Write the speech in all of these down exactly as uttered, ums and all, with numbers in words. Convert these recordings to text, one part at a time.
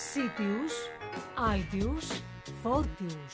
Sitius, Altius, Fortius.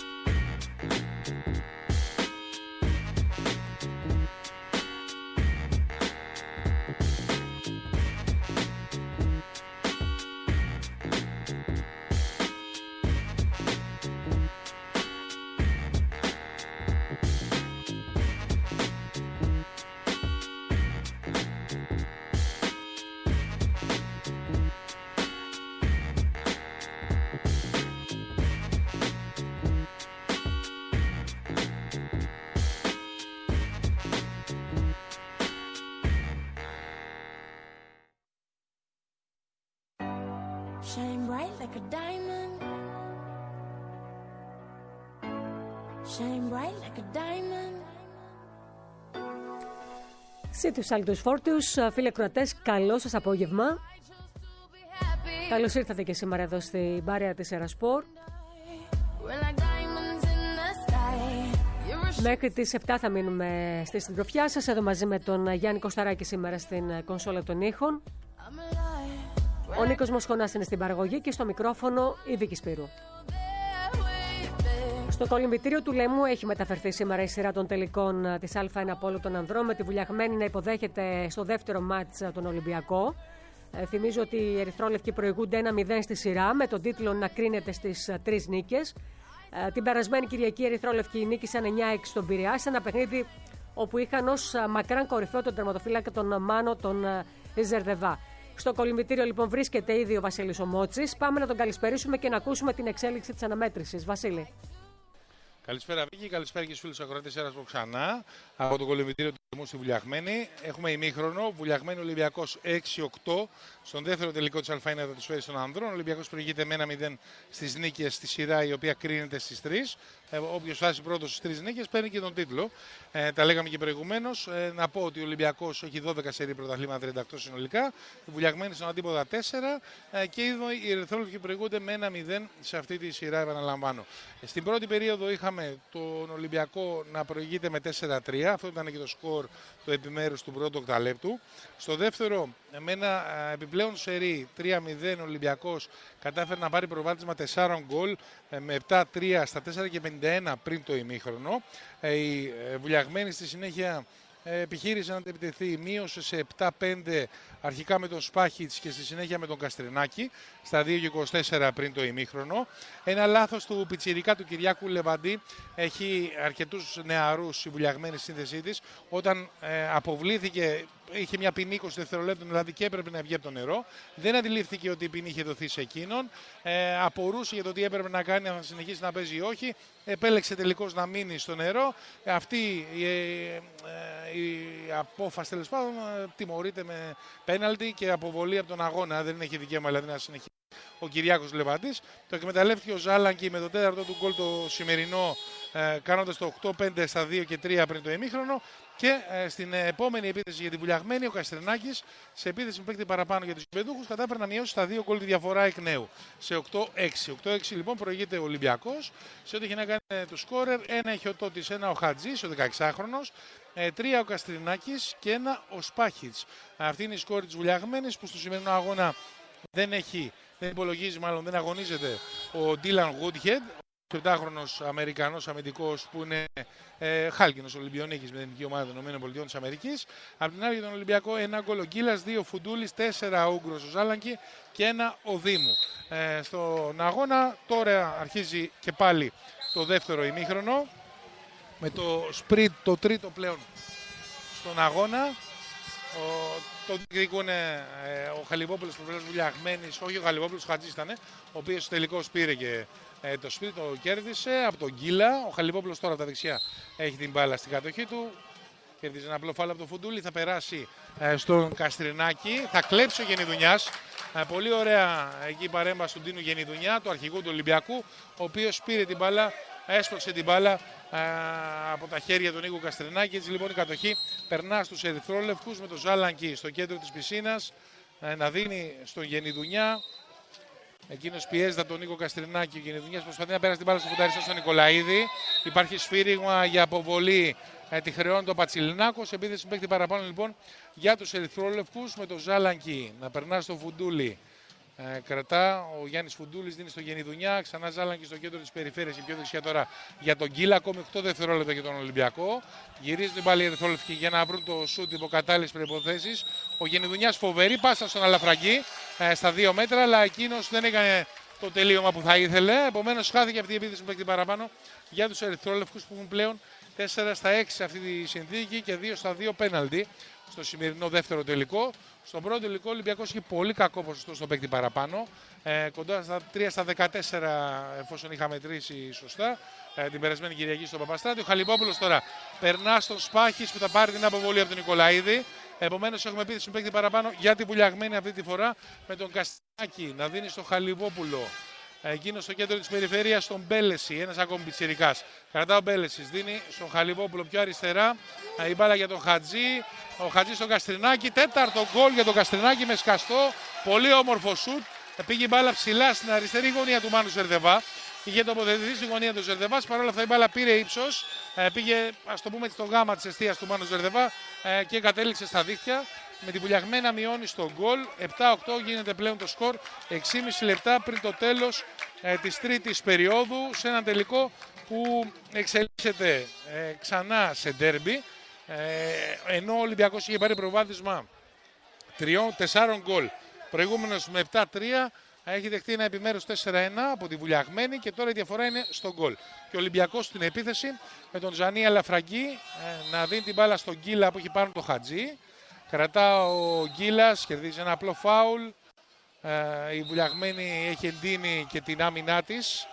Shine bright like a diamond. Shine bright like a diamond. Sitius, Altius, Fortius, φίλοι ακροατές, καλό σας απόγευμα. Καλώς ήρθατε και σήμερα εδώ στην μπάρια της Ερασπορ. Μέχρι τις επτά θα μείνουμε στη συντροφιά σας, εδώ μαζί με τον Γιάννη Κωσταράκη σήμερα στην κονσόλα των ήχων. Ο Νίκος Μοσχονάς είναι στην παραγωγή και στο μικρόφωνο η Βίκη Σπύρου. Στο κολυμβητήριο του Λέμου έχει μεταφερθεί σήμερα η σειρά των τελικών της Α ένα Πόλο των Ανδρών, με τη Βουλιαγμένη να υποδέχεται στο δεύτερο μάτς τον Ολυμπιακό. Ε, θυμίζω ότι οι ερυθρόλευκοι προηγούνται ένα μηδέν στη σειρά, με τον τίτλο να κρίνεται στις τρεις νίκες. Ε, την περασμένη Κυριακή οι ερυθρόλευκοι νίκησαν εννιά έξι στον Πειραιά, σε ένα παιχνίδι όπου είχαν ως μακράν κορυφαίο τον τερματοφύλακα τον Μάνο τον Ζερδεβά. Στο κολυμβητήριο λοιπόν βρίσκεται ήδη ο Βασίλης ο Μότσης. Πάμε να τον καλησπερίσουμε και να ακούσουμε την εξέλιξη της αναμέτρησης. Βασίλη. Καλησπέρα Βίκη, καλησπέρα και στους φίλους ακροατές Ερασπορ ξανά από το κολυμβητήριο του Λεμού στη Βουλιαγμένη. Έχουμε ημίχρονο, Βουλιαγμένη Ολυμπιακός έξι οκτώ στον δεύτερο τελικό της Α ένα εδώ της Φέρης των Ανδρών. Ο Ολυμπιακός προηγείται με ένα μηδέν στις νίκες στη σειρά, η οποία κρίνεται στις τρεις. Ε, όποιος φτάσει πρώτος στις τρεις νίκες παίρνει και τον τίτλο. Ε, τα λέγαμε και προηγουμένως. Ε, να πω ότι ο Ολυμπιακός έχει δώδεκα σερί πρωταθλήματα, τριάντα οκτώ συνολικά. Η Βουλιαγμένη στον αντίποδα τέσσερα. Ε, και εδώ οι ερυθρόλευκοι προηγούνται με ένα μηδέν σε αυτή τη σειρά, επαναλαμβάνω. Ε, στην πρώτη περίοδο είχαμε τον Ολυμπιακό να προηγείται με τέσσερα τρία. Αυτό ήταν και το σκορ του επιμέρους του πρώτου οκταλέπτου. Στο δεύτερο, με ένα επιπλέον σερί τρία μηδέν, ο Ολυμπιακός κατάφερε να πάρει προβάδισμα τεσσάρων γκολ με επτά τρία στα τέσσερα και πενήντα ένα πριν το ημίχρονο. Η Βουλιαγμένη στη συνέχεια επιχείρησε να επιτεθεί, μείωσε σε επτά πέντε αρχικά με τον Σπάχιτς και στη συνέχεια με τον Καστρινάκη στα δύο και είκοσι τέσσερα πριν το ημίχρονο. Ένα λάθος του πιτσιρικά του Κυριάκου Λεβαντή, έχει αρκετούς νεαρούς η Βουλιαγμένη σύνθεσή της, όταν ε, αποβλήθηκε, είχε μια ποινή είκοσι δευτερολέπτων δηλαδή και έπρεπε να βγει από το νερό. Δεν αντιλήφθηκε ότι η ποινή είχε δοθεί σε εκείνον. Ε, απορούσε για το τι έπρεπε να κάνει, αν θα συνεχίσει να παίζει ή όχι. Επέλεξε τελικώς να μείνει στο νερό. Ε, αυτή η, ε, ε, η απόφαση τέλος πάντων τιμωρείται με πέναλτι και αποβολή από τον αγώνα. Δεν έχει δικαίωμα δηλαδή να συνεχίσει ο Κυριάκος Λεβαντής. Το εκμεταλλεύτηκε ο Ζάλανκι με το τέταρτο του γκολ το σημερινό, ε, κάνοντας το οκτώ πέντε στα δύο και τρία πριν το ημίχρονο. Και ε, στην επόμενη επίθεση για τη Βουλιαγμένη, ο Καστρινάκης, σε επίθεση με παίκτη παραπάνω για τους υπεδούχους, κατάφερε να μειώσει στα δύο γκολ τη διαφορά εκ νέου. Σε οκτώ έξι. οκτώ έξι λοιπόν προηγείται ο Ολυμπιακός. Σε ό,τι έχει να κάνει ε, το σκόρερ, ένα έχει ο Τότης, ένα ο Χατζής, ο δεκαεξάχρονος, ε, τρία ο Καστρινάκης και ένα ο Σπάχιτς. Αυτή είναι η σκόρη της Βουλιαγμένης, που στο σημερινό αγώνα δεν έχει, δεν υπολογίζει, μάλλον δεν αγωνίζεται ο Ντίλαν Γούντχεντ, ο επτάχρονος Αμερικανός αμυντικός που είναι ε, χάλκινος Ολυμπιονίκης με την εθνική ομάδα των ΗΠΑ. Απ' την άλλη για τον Ολυμπιακό ένα γκολ ο Γκίλας, δύο Φουντούλης, τέσσερα ο Ούγκρος ο Ζάλανκι και ένα ο Δήμου. Ε, στον αγώνα τώρα αρχίζει και πάλι το δεύτερο ημίχρονο με το σπριτ, το τρίτο πλέον στον αγώνα. Ο, το διεκδικούν ε, ο Χαλιβόπουλος που βλέπει Βουλιαγμένης, όχι ο Χαλιβόπουλος, ο Χατζής ήταν, ο οποίος τελικώς πήρε και ε, το σπίτι, το κέρδισε από τον Γκίλα. Ο Χαλιβόπουλος τώρα από τα δεξιά έχει την μπάλα στην κατοχή του. Κέρδισε ένα απλό φάουλ από τον Φουντούλη, θα περάσει ε, στον Καστρινάκη, θα κλέψει ο Γενιδουνιάς. Ε, πολύ ωραία εκεί η παρέμβαση του Ντίνου Γενιδουνιά, του αρχηγού του Ολυμπιακού, ο οποίος πήρε την μπάλα, έσπρωξε την μπάλα ε, από τα χέρια του Νίκου Καστρινάκη. Έτσι λοιπόν η κατοχή περνά στους ερυθρόλευκους με τον Ζάλανκι στο κέντρο της πισίνας ε, να δίνει στον Γενιδουνιά. Εκείνος πιέζεται από τον Νίκο Καστρινάκη. Ο Γενιδουνιάς προσπαθεί να πέρασε την μπάλα στο φουταριστό στον Νικολαίδη. Υπάρχει σφύριγμα για αποβολή. Ε, τη χρεώνει το Πατσιλινάκος. Επίθεση παίκτη παραπάνω λοιπόν για τους ερυθρόλευκους με τον Ζάλανκι να περνά στο Φουντούλη. Ε, κρατά ο Γιάννης Φουντούλης, δίνει στο Γενιδουνιά, ξανά Ζάλανκη στο κέντρο της περιφέρειας και πιο δεξιά τώρα για τον Γκίλα, ακόμη οκτώ δευτερόλεπτα για τον Ολυμπιακό. Γυρίζουν πάλι οι ερυθρόλευκοι για να βρουν το σούτ υπό κατάλληλες προϋποθέσεις. Ο Γενιδουνιάς φοβερή πάσα στον Αλαφραγκή ε, στα δύο μέτρα, αλλά εκείνος δεν έκανε το τελείωμα που θα ήθελε. Επομένως χάθηκε αυτή η επίθεση που παίξει παραπάνω για τους ερυθρόλευκους που έχουν πλέον τέσσερα στα έξι σε αυτή τη συνθήκη και δύο στα δύο πέναλτι στο σημερινό δεύτερο τελικό. Στον πρώτο τελικό ο Ολυμπιακός είχε πολύ κακό ποσοστό στο παίκτη παραπάνω, ε, κοντά στα τρία στα δεκατέσσερα εφόσον είχα μετρήσει σωστά ε, την περασμένη Κυριακή στον Παπαστράτη. Ο Χαλιπόπουλος τώρα περνά στον Σπάχης που θα πάρει την αποβολή από τον Νικολαίδη. Επομένως έχουμε επίθεση παίκτη παραπάνω για την Πουλιαγμένη αυτή τη φορά με τον Καστινάκη να δίνει στο Χαλιπόπουλο. Εκείνο στο κέντρο της περιφέρειας στον Μπέλεση, ένας ακόμη πιτσιρικάς. Κρατά ο Μπέλεσης, δίνει στον Χαλιπόπουλο πιο αριστερά. Η μπάλα για τον Χατζή. Ο Χατζή στον Καστρινάκη. Τέταρτο γκολ για τον Καστρινάκη με σκαστό. Πολύ όμορφο σουτ. Πήγε η μπάλα ψηλά στην αριστερή γωνία του Μάνου Ζερδεβά. Είχε τοποθετηθεί στη γωνία του Ζερδεβά. Παρ' όλα αυτά η μπάλα πήρε ύψος. Πήγε, ας το πούμε, στο γάμα της εστίας του Μάνου Ζερδεβά και κατέληξε στα δίχτυα. Με την Πουλιαγμένη να μειώνει στο γκολ. επτά οκτώ γίνεται πλέον το σκορ. έξι και μισό λεπτά πριν το τέλος ε, της τρίτης περίοδου. Σε ένα τελικό που εξελίσσεται ε, ξανά σε ντέρμπι. Ε, ενώ ο Ολυμπιακός είχε πάρει προβάδισμα τεσσάρων γκολ. Προηγούμενος με επτά τρία. Έχει δεχτεί ένα επιμέρους τέσσερα ένα από τη Βουλιαγμένη και τώρα η διαφορά είναι στο γκολ. Και ο Ολυμπιακός στην επίθεση με τον Τζανί Αλαφραγκή ε, να δίνει την μπάλα στον Γκίλα που έχει πάνω το Χατζή. Κρατά ο Γκίλας, κερδίζει ένα απλό φάουλ. Ε, η Βουλιαγμένη έχει εντείνει και την άμυνά της.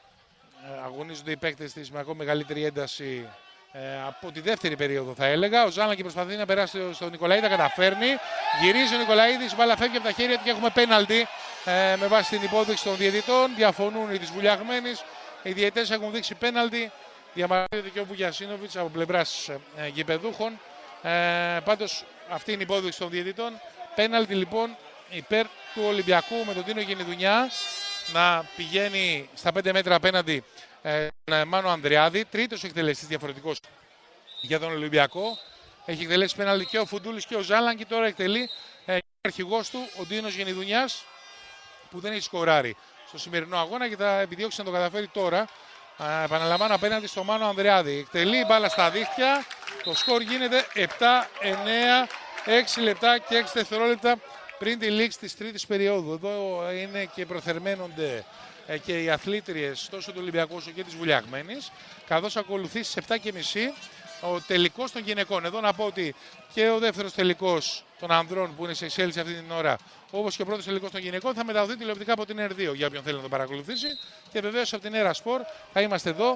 Ε, αγωνίζονται οι παίκτες της με ακόμη μεγαλύτερη ένταση ε, από τη δεύτερη περίοδο θα έλεγα. Ο Ζάλανκι προσπαθεί να περάσει στον Νικολαίδη, τα καταφέρνει. Γυρίζει ο Νικολαίδης, η μπάλα φεύγει από τα χέρια του και έχουμε πέναλτι ε, με βάση την υπόδειξη των διαιτητών. Διαφωνούν οι της Βουλιαγμένης. Οι διαιτητές έχουν δείξει πέναλτι. Διαμαρτύρεται και ο Βουγιασίνοβιτς από πλευράς ε, γηπεδούχων. Ε, πάντως αυτή είναι η υπόδειξη των διαιτητών. Πέναλτι λοιπόν υπέρ του Ολυμπιακού με τον Τίνο Γενιδουνιά να πηγαίνει στα πέντε μέτρα απέναντι ε, τον Μάνο Ανδριάδη. Τρίτος εκτελεστής διαφορετικός για τον Ολυμπιακό. Έχει εκτελέσει πέναλτι και ο Φουντούλης και ο Ζάλανκι. Τώρα εκτελεί ε, ο αρχηγός του ο Τίνος Γενιδουνιάς που δεν έχει σκοράρει στο σημερινό αγώνα και θα επιδιώξει να το καταφέρει τώρα. Ε, επαναλαμβάνω απέναντι στο Μάνο Ανδριάδη. Εκτελεί μπάλα στα δίχτυα. Το σκορ γίνεται επτά εννέα, έξι λεπτά και έξι δευτερόλεπτα πριν τη λήξη της τρίτης περίοδου. Εδώ είναι και προθερμαίνονται και οι αθλήτριες τόσο του Ολυμπιακού όσο και της Βουλιαγμένης. Καθώς ακολουθεί στις επτά και μισή ο τελικός των γυναικών. Εδώ να πω ότι και ο δεύτερος τελικός των ανδρών που είναι σε εξέλιξη αυτή την ώρα, όπως και ο πρώτος τελικός των γυναικών, θα μεταδοθεί τηλεοπτικά από την Ερ δύο για όποιον θέλει να το παρακολουθήσει. Και βεβαίως από την Έρα Σπορ θα είμαστε εδώ.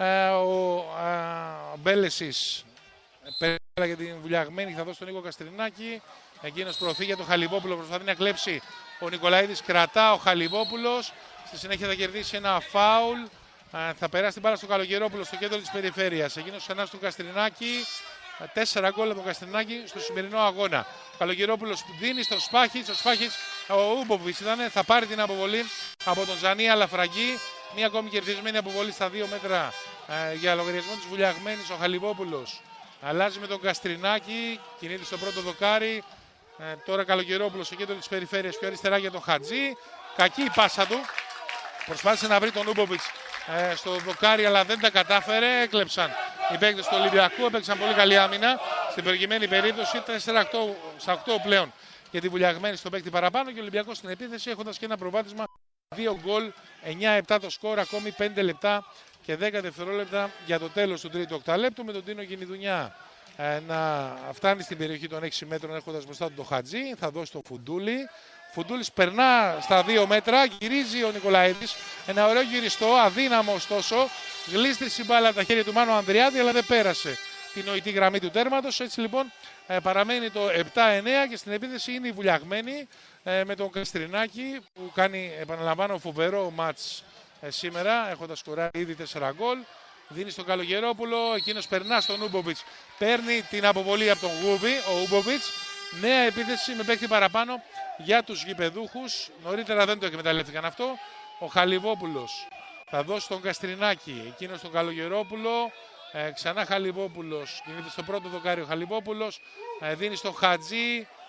Ο Μπέλεσης πέρα για την Βουλιαγμένη θα δώσει τον Νίκο Καστρινάκη. Εκείνος προωθεί για τον Χαλιβόπουλο, προσπαθεί να κλέψει ο Νικολαίδης, κρατά ο Χαλιβόπουλος. Στη συνέχεια θα κερδίσει ένα φάουλ. Θα περάσει την μπάλα στο Καλογερόπουλο στο κέντρο της περιφέρειας. Εκείνος ξανά στον Καστρινάκη. Τέσσερα γκολ από τον Καστρινάκη στο σημερινό αγώνα. Ο Καλογερόπουλος δίνει στο Σπάχης. Ο Σπάχης, ο Ούμποβιτς ήταν, θα πάρει την αποβολή από τον Ζανί Αλαφραγκή. Μία ακόμη κερδισμένη αποβολή στα δύο μέτρα ε, για λογαριασμό της Βουλιαγμένης. Ο Χαλιβόπουλος αλλάζει με τον Καστρινάκη, κινείται στο πρώτο δοκάρι. Ε, τώρα Καλογερόπουλος στο κέντρο της περιφέρειας, πιο αριστερά για τον Χατζή. Κακή η πάσα του. Προσπάθησε να βρει τον Ούμποβιτς ε, στο δοκάρι, αλλά δεν τα κατάφερε. Έκλεψαν οι παίκτες του Ολυμπιακού, έπαιξαν πολύ καλή άμυνα. Στην προηγουμένη περίπτωση τέσσερα στα οκτώ πλέον για τη Βουλιαγμένη στο παίκτη παραπάνω και ο Ολυμπιακός στην επίθεση έχοντας και ένα προβάδισμα. δύο γκολ, εννιά επτά το σκορ, ακόμη πέντε λεπτά και δέκα δευτερόλεπτα για το τέλος του τρίτου οκταλέπτου με τον Τίνο Γενιδουνιά ε, να φτάνει στην περιοχή των έξι μέτρων έχοντας μπροστά του το Χατζή. Θα δώσει το Φουντούλη. Φουντούλης περνά στα δύο μέτρα, γυρίζει ο Νικολαίδης. Ένα ωραίο γυριστό, αδύναμο ωστόσο. Γλίστρισε η μπάλα από τα χέρια του Μάνου Ανδριάδη, αλλά δεν πέρασε την νοητή γραμμή του τέρματος. Έτσι λοιπόν ε, παραμένει το επτά εννέα και στην επίθεση είναι η Βουλιαγμένη ε, με τον Καστρινάκη που κάνει, επαναλαμβάνω, φοβερό μάτς ε, σήμερα, έχοντας σκοράρει ήδη τέσσερα γκολ. Δίνει στον Καλογερόπουλο, εκείνος περνά στον Ούμποβιτς, παίρνει την αποβολή από τον Γούβι, ο Ούμποβιτς. Νέα επίθεση με παίκτη παραπάνω για τους γηπεδούχους. Νωρίτερα δεν το εκμεταλλεύτηκαν αυτό. Ο Χαλιβόπουλος θα δώσει τον Καστρινάκη, εκείνος στον Καλογερόπουλο. Ε, ξανά Χαλιβόπουλος, κινείται στο πρώτο δοκάρι ο Χαλιβόπουλος. Ε, δίνει στον Χατζή.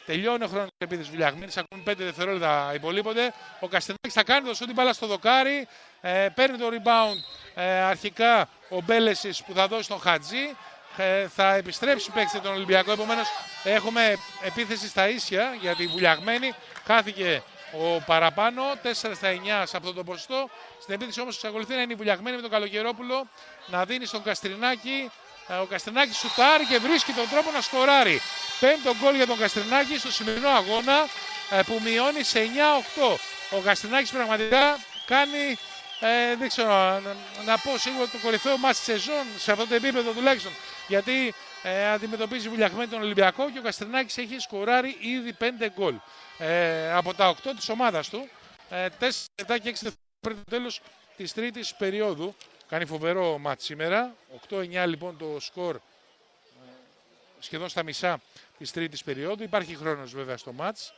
Τελειώνει ο χρόνος της επίθεσης Βουλιαγμένης. Ακόμη πέντε δευτερόλεπτα υπολείπονται. Ο Καστρινάκης θα κάνει το σούτ, την μπάλα στο δοκάρι. Ε, παίρνει το rebound ε, αρχικά ο Μπέλεσης που θα δώσει στον Χατζή. Ε, θα επιστρέψει παίξει τον Ολυμπιακό. Επομένως έχουμε επίθεση στα ίσια γιατί Βουλιαγμένη χάθηκε ο παραπάνω. τέσσερα στα εννιά σε αυτό το ποσοστό. Στην επίθεση όμως εξακολουθεί να είναι η Βουλιαγμένη με τον Καλογερόπουλο να δίνει στον Καστρινάκη. Ο Καστρινάκης σουτάρει και βρίσκει τον τρόπο να σκοράρει. Πέμπτο γκολ για τον Καστρινάκη στο σημερινό αγώνα που μειώνει σε εννιά οκτώ. Ο Καστρινάκης πραγματικά κάνει, ε, δεν ξέρω να, να πω σίγουρα το κορυφαίο μάτς της σεζόν σε αυτό το επίπεδο τουλάχιστον. Γιατί ε, αντιμετωπίζει Βουλιαγμένη τον Ολυμπιακό και ο Καστρινάκης έχει σκοράρει ήδη πέντε γκολ ε, από τα οκτώ της ομάδας του. Ε, τέσσερα λεπτά και έξι δευτερόλεπτα πριν το τέλος της τρίτης περίοδου. Κάνει φοβερό μάτς σήμερα. οκτώ εννιά λοιπόν το σκορ ε, σχεδόν στα μισά της τρίτης περίοδου. Υπάρχει χρόνος βέβαια στο μάτς.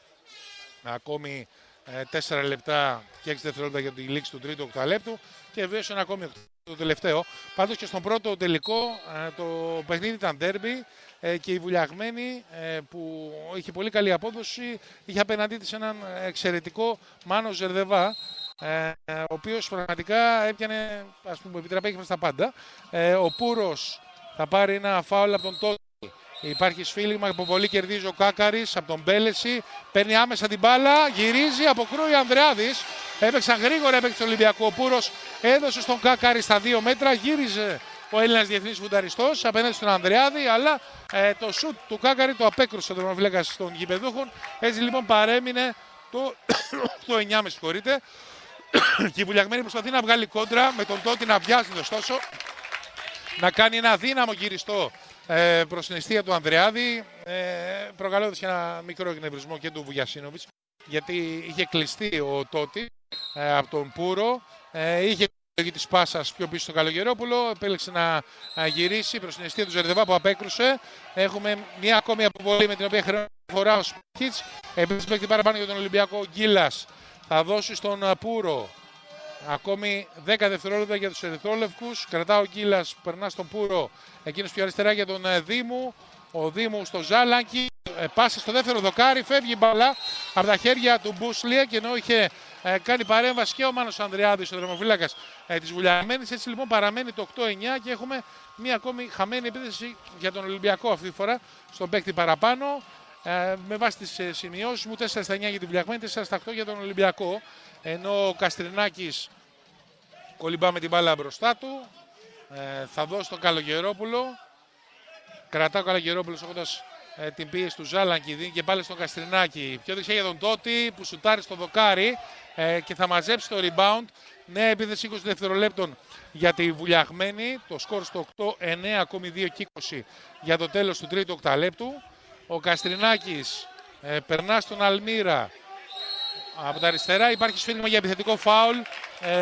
Ακόμη ε, τέσσερα λεπτά και έξι δευτερόλεπτα για τη λήξη του τρίτου οκταλέπτου. Και βέβαια ένα ακόμη το τελευταίο. Πάντως και στον πρώτο τελικό ε, το παιχνίδι ήταν ντέρμπι ε, και η Βουλιαγμένη ε, που είχε πολύ καλή απόδοση είχε απέναντί της έναν εξαιρετικό Μάνο Ζερδεβά. Ε, ο οποίος πραγματικά έπιανε, ας πούμε, επιτραπέκει στα πάντα. Ε, ο Πούρος θα πάρει ένα φάουλ από τον Τότι. Υπάρχει σφίλιγμα, υποβολή, κερδίζει ο Κάκαρης από τον Μπέλεση. Παίρνει άμεσα την μπάλα, γυρίζει, αποκρούει ο Ανδρεάδης. Έπαιξαν γρήγορα, έπαιξε το Ολυμπιακό. Ο Πούρος έδωσε στον Κάκαρη στα δύο μέτρα, γύριζε ο Έλληνας διεθνής φουνταριστός απέναντι στον Ανδρεάδη, αλλά ε, το σουτ του Κάκαρη το απέκρουσε ο τερματοφύλακας των γηπεδούχων. Έτσι λοιπόν παρέμεινε το οκτώ εννιά, με συγχωρείτε. Και η Βουλιαγμένη προσπαθεί να βγάλει κόντρα με τον Τότι να βιάζει, ωστόσο να κάνει ένα δύναμο γυριστό ε, προς την αιστεία του Ανδρεάδη, ε, προκαλώντας και ένα μικρό εκνευρισμό και του Βουγιασίνοβιτς, γιατί είχε κλειστεί ο Τότι ε, από τον Πούρο, ε, είχε τη της πάσας πιο πίσω στο Καλογερόπουλο, επέλεξε να ε, γυρίσει προς την αιστεία του Ζερδεβά που απέκρουσε. Έχουμε μια ακόμη αποβολή με την οποία χρεωρά ο Σπίτς. Επίσης παίκτη παραπάνω για τον Ολυμπιακό, ο Γκίλας θα δώσει στον Πούρο. Ακόμη δέκα δευτερόλεπτα για τους ερυθρόλευκους. Κρατά ο Γκίλας, περνά στον Πούρο. Εκείνος πιο αριστερά για τον Δήμου. Ο Δήμου στο Ζάλανκι. Ε, πάσα στο δεύτερο δοκάρι. Φεύγει η μπαλά από τα χέρια του Μπούσλια. Και ενώ είχε ε, κάνει παρέμβαση και ο Μάνος Ανδρεάδης, ο δρομοφύλακας ε, της Βουλιαγμένης. Έτσι λοιπόν παραμένει το οκτώ εννιά και έχουμε μία ακόμη χαμένη επίθεση για τον Ολυμπιακό αυτή τη φορά. Στον παίκτη παραπάνω. Ε, με βάση τις ε, σημειώσεις μου, τέσσερα στα εννιά για την Βουλιαγμένη, τέσσερα στα οκτώ για τον Ολυμπιακό. Ενώ ο Καστρινάκης κολυμπά με την μπάλα μπροστά του. Ε, θα δώσει τον Καλογερόπουλο. Κρατά ο Καλογερόπουλος έχοντας ε, την πίεση του Ζάλανκι. Δίνει και πάλι στον Καστρινάκη. Πιο δεξιά για τον Τότι που σουτάρει στο δοκάρι ε, και θα μαζέψει το rebound. Νέα επίθεση είκοσι δευτερολέπτων για τη Βουλιαγμένη. Το σκορ στο οκτώ εννιά, ακόμη δύο και είκοσι για το τέλος του τρίτου οκταλέπτου. Ο Καστρινάκης ε, περνά στον Αλμύρα. Από τα αριστερά υπάρχει σφύριγμα για επιθετικό φάουλ ε,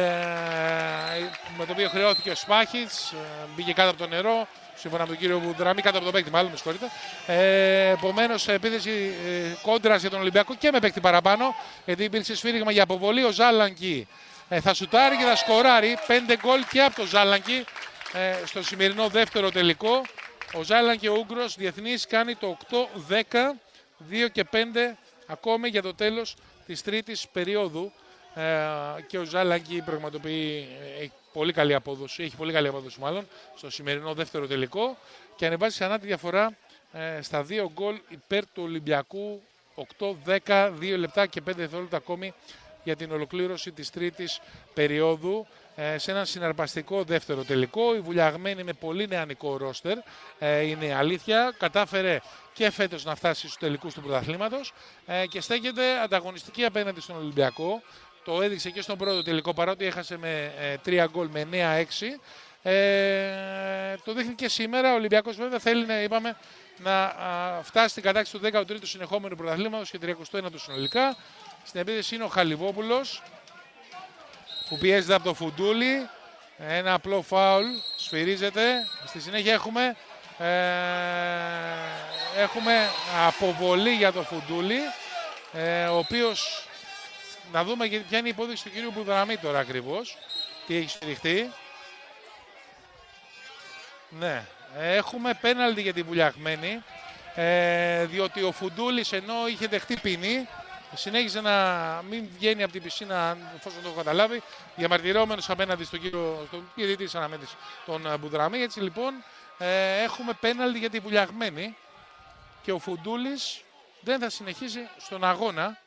με το οποίο χρεώθηκε ο Σπάχιτς. Ε, μπήκε κάτω από το νερό, σύμφωνα με τον κύριο Βουδραμή, κάτω από τον παίκτη μάλλον, με συγχωρείτε. Ε, Επομένως επίθεση ε, κόντρας για τον Ολυμπιακό και με παίκτη παραπάνω, γιατί υπήρξε σφύριγμα για αποβολή. Ο Ζάλανκι ε, θα σουτάρει και θα σκοράρει πέντε γκολ και από τον Ζάλανκι ε, στο σημερινό δεύτερο τελικό. Ο Ζάλανκι, ο Ούγγρος διεθνής, κάνει το οκτώ δέκα, δύο και πέντε ακόμη για το τέλος της τρίτης περίοδου ε, και ο Ζάλανκι πραγματοποιεί έχει πολύ καλή απόδοση, έχει πολύ καλή απόδοση μάλλον στο σημερινό δεύτερο τελικό και ανεβάζει ξανά τη διαφορά ε, στα δύο γκολ υπέρ του Ολυμπιακού. Οκτώ δέκα, δύο λεπτά και πέντε δευτερόλεπτα ακόμη για την ολοκλήρωση της τρίτης περίοδου. Ε, σε έναν συναρπαστικό δεύτερο τελικό. Η Βουλιαγμένη με πολύ νεανικό ρόστερ, ε, είναι αλήθεια, κατάφερε και φέτος να φτάσει στους τελικούς του πρωταθλήματος ε, και στέκεται ανταγωνιστική απέναντι στον Ολυμπιακό. Το έδειξε και στον πρώτο τελικό, παρότι έχασε με ε, τρία γκολ με εννέα έξι. Ε, το δείχνει και σήμερα. Ο Ολυμπιακός βέβαια θέλει να, είπαμε, να α, φτάσει στην κατάκτηση του δέκατου τρίτου συνεχόμενου πρωταθλήματος και τριακοστό ένατο συνολικά. Στην επίθεση είναι ο Χαλιβόπουλος που πιέζεται από το Φουντούλι. Ένα απλό φάουλ, σφυρίζεται. Στη συνέχεια έχουμε, ε, έχουμε αποβολή για το Φουντούλι, ε, ο οποίος, να δούμε ποια είναι η υπόδειξη του κύριου Μπουδραμή τώρα ακριβώς, τι έχει σφυριχτεί. Ναι, έχουμε πέναλτι για τη Βουλιαγμένη. Ε, διότι ο Φουντούλης, ενώ είχε δεχτεί ποινή, συνέχιζε να μην βγαίνει από την πισίνα, εφόσον το έχω καταλάβει, διαμαρτυρόμενος απέναντι στον κύριο, στον διαιτητή της αναμέτρησης, τον Μπουδραμή. Έτσι λοιπόν ε, έχουμε πέναλτι για τη Βουλιαγμένη και ο Φουντούλης δεν θα συνεχίσει στον αγώνα.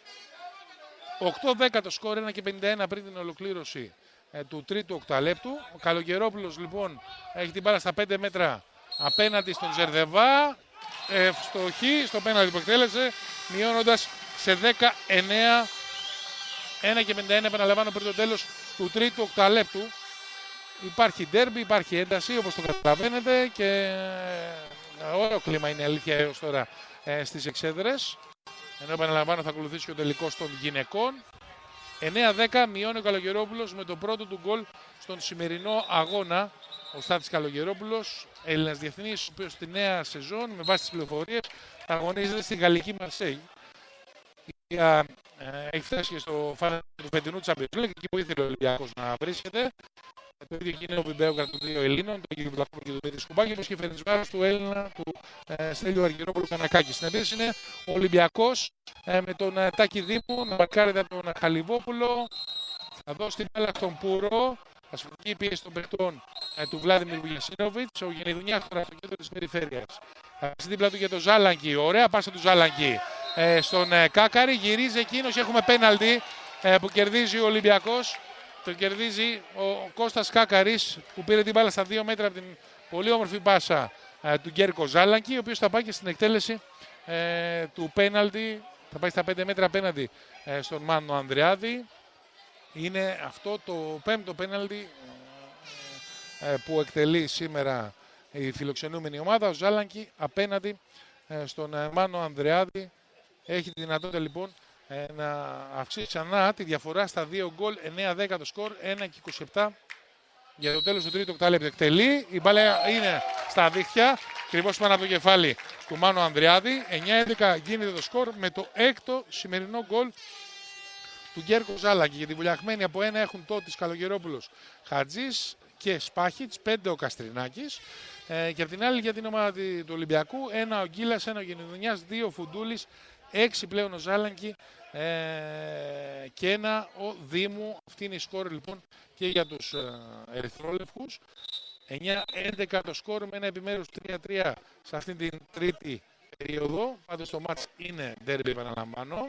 οκτώ δέκα το σκορ, ένα και πενήντα ένα πριν την ολοκλήρωση ε, του τρίτου οκταλέπτου. Ο Καλογερόπουλος λοιπόν έχει την μπάλα στα πέντε μέτρα απέναντι στον Ζερδεβά. Ε, στο χ, στο πέναλτι που εκτέλεσε, μειώνοντας σε δεκαεννέα, ένα και πενήντα ένα, επαναλαμβάνω, πριν το τέλος του τρίτου οκταλέπτου. Υπάρχει ντέρμπι, υπάρχει ένταση, όπως το καταλαβαίνετε, και ωραίο κλίμα είναι, αλήθεια, έως τώρα ε, στις εξέδρες. Ενώ επαναλαμβάνω θα ακολουθήσει και ο τελικός των γυναικών. εννέα δέκα μειώνει ο Καλογερόπουλος με το πρώτο του γκολ στον σημερινό αγώνα. Ο Στάθης Καλογερόπουλος, Έλληνας διεθνής, ο οποίος στη νέα σεζόν, με βάση τις πληροφορίες, θα αγωνίζεται στην γαλλική Μαρσέη. Η οποία ε, έχει φτάσει και στο φάνελ του φετινού Champions League, εκεί που ήθελε ο Ολυμπιακός να βρίσκεται. Το ίδιο γίνεται ο Βιμπέογκα των δύο Ελλήνων, το ίδιο Βλακόπουλο και το Πέτρη Σκουμπάκη, όπως και η Φερνισβάρος του Έλληνα, του ε, Στέλιου Αργυρόπουλου Κανακάκη. Στην επίσης είναι ο Ολυμπιακός ε, με τον ε, Τάκη Δήμου, να μπαρκάρεται από τον Χαλιβόπουλο. Θα δώσει την μπάλα στον Πούρο. Ασφαλική πίεση των παιχτών ε, του Βλάδιμιρ Βουγιασίνοβιτς. Ο Γενιδουνιάς τώρα στο κέντρο της περιφέρειας. Θα στην δίπλα του για τον Ζάλαγκη. Ωραία πάσα του Ζάλαγκη ε, στον ε, Κάκαρη. Γυρίζει εκείνος. Έχουμε πέναλτι ε, που κερδίζει ο Ολυμπιακός. Το κερδίζει ο Κώστας Κάκαρης, που πήρε την μπάλα στα δύο μέτρα από την πολύ όμορφη πάσα ε, του Γκέρκο Ζάλαγκη, ο οποίος θα πάει και στην εκτέλεση ε, του πέναλτι. Θα πάει στα πέντε μέτρα απέναντι ε, στον Μάνο Ανδρεάδη. Είναι αυτό το πέμπτο πέναλτι ε, ε, που εκτελεί σήμερα η φιλοξενούμενη ομάδα. Ο Ζάλαγκη απέναντι ε, στον ε, Μάνο Ανδρεάδη έχει τη δυνατότητα λοιπόν ε, να αυξήσει ξανά τη διαφορά στα δύο γκολ. εννέα δέκα το σκορ, ένα και είκοσι επτά για το τέλος του τρίτου οκτάλεπτου. Εκτελεί, η μπάλα είναι στα δίχτυα, ακριβώς πάνω από το κεφάλι του Μάνο Ανδρεάδη. εννέα έντεκα γίνεται το σκορ με το έκτο σημερινό γκολ του Γκέρκο Ζάλαγκη. Για τη Βουλιαγμένη από ένα έχουν Τότης, Καλογερόπουλος, Χατζής και Σπάχιτς, πέντε ο Καστρινάκης. Ε, και από την άλλη για την ομάδα του Ολυμπιακού, ένα ο Γκίλας, ένα ο Γενιδουνιάς, δύο ο Φουντούλης, έξι πλέον ο Ζάλαγκη ε, και ένα ο Δήμου. Αυτή είναι η σκόρ λοιπόν και για τους ε, ερυθρόλευκους. εννέα έντεκα το σκόρ με ένα επιμέρους τρία τρία σε αυτήν την τρίτη περίοδο. Πάντως το μάτς είναι ντέρμπι, επαναλαμβάνω.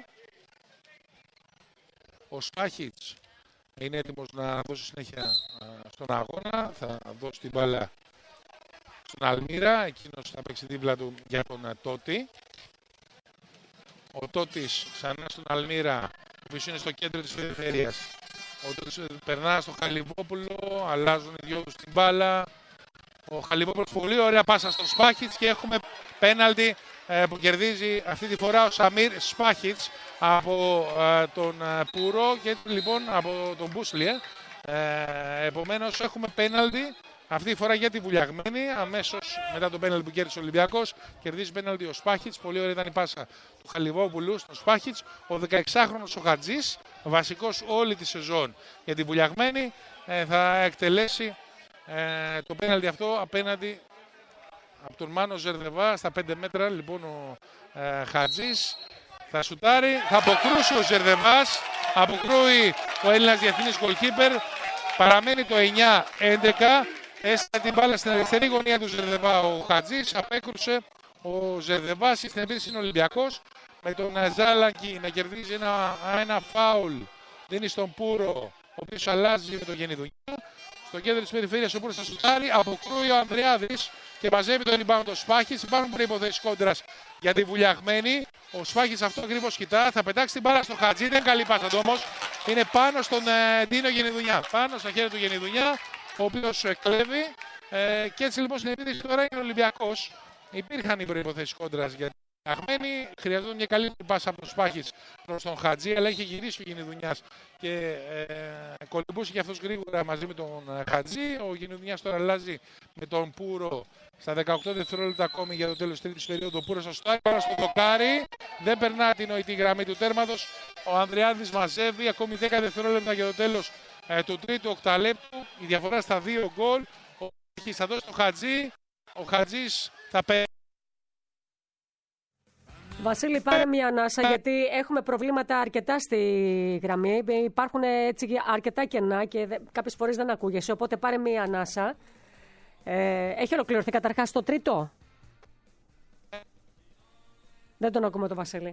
Ο Σπάχιτς είναι έτοιμος να δώσει συνέχεια στον αγώνα. Θα δώσει την μπάλα στον Αλμύρα. Εκείνος θα παίξει δίπλα του για τον Τότη. Ο Τότης ξανά στον Αλμύρα, ο οποίος είναι στο κέντρο της περιφέρειας. Ο Τότης περνά στο Χαλιβόπουλο, αλλάζουν οι δυο τους την μπάλα. Ο Χαλιβόπουλος πολύ ωραία πάσα στον Σπάχιτς και έχουμε πέναλτι ε, που κερδίζει αυτή τη φορά ο Σαμίρ Σπάχιτς από ε, τον ε, Πούρο και λοιπόν από τον Μπούσλιε. Ε, επομένως έχουμε πέναλτι αυτή τη φορά για τη Βουλιαγμένη. Αμέσως μετά το πέναλτι που κέρδισε ο Ολυμπιακός, κερδίζει πέναλτι ο Σπάχιτς. Πολύ ωραία ήταν η πάσα του Χαλιβόπουλου στον Σπάχιτς. Ο δεκαεξάχρονος ο Χατζής, βασικός όλη τη σεζόν για τη Βουλιαγμένη, ε, θα εκτελέσει Ε, το πέναλτι αυτό απέναντι από τον Μάνο Ζερδεβά στα πέντε μέτρα. Λοιπόν ο ε, Χατζής θα σουτάρει, θα αποκρούσει ο Ζερδεβάς, αποκρούει ο Έλληνας διεθνής goalkeeper, παραμένει το εννέα έντεκα. Έστειλε την μπάλα στην αριστερή γωνία του Ζερδεβά ο Χατζής, απέκρουσε ο Ζερδεβάς. Στην επίθεση είναι ο Ολυμπιακός με τον Ζάλαγκη να κερδίζει ένα, ένα φάουλ. Δίνει στον Πούρο, ο οποίος αλλάζει με τον Γενιδουνιά. Στο κέντρο της περιφέρειας ο Πούρος θα σουτάρει, αποκρούει ο Ανδρεάδης και μαζεύει τον rebound το Σπάχιτς. Υπάρχουν προϋποθέσεις κόντρας για τη Βουλιαγμένη. Ο Σπάχιτς αυτό ακριβώς κοιτά, θα πετάξει την μπάλα στο Χατζή. Δεν καλή πάσα όμως. Είναι πάνω στον ε, Ντίνο Γενιδουνιά. Πάνω στα χέρια του Γενιδουνιά, ο οποίος ε, κλέβει. Ε, και έτσι λοιπόν στην επίθεση τώρα είναι ο Ολυμπιακός. Υπήρχαν οι προϋποθέσεις κόντρας για Αγμένη, χρειαζόταν μια καλύτερη πάσα από τον Σπάχιτς προς τον Χατζή, αλλά είχε γυρίσει ο Γενιδουνιάς και ε, κολυμπούσε και αυτός γρήγορα μαζί με τον Χατζή. Ο Γενιδουνιάς τώρα αλλάζει με τον Πούρο στα δεκαοκτώ δευτερόλεπτα ακόμη για το τέλος της τρίτης περίοδου. Ο Πούρος θα σουτάρει, τώρα στο δοκάρι, δεν περνά την νοητή γραμμή του τέρματος. Ο Ανδρεάδης μαζεύει ακόμη δέκα δευτερόλεπτα για το τέλος ε, του τρίτου οκταλέπτου. Η διαφορά στα δύο γκολ. Ο Χατζής θα δώσει τον Χατζή, ο Χατζής θα Βασίλη, πάρε μια ανάσα, γιατί έχουμε προβλήματα αρκετά στη γραμμή. Υπάρχουν έτσι αρκετά κενά και κάποιες φορές δεν ακούγεσαι, οπότε πάρε μια ανάσα. Ε, έχει ολοκληρωθεί καταρχάς το τρίτο. Δεν τον ακούμε το Βασίλη.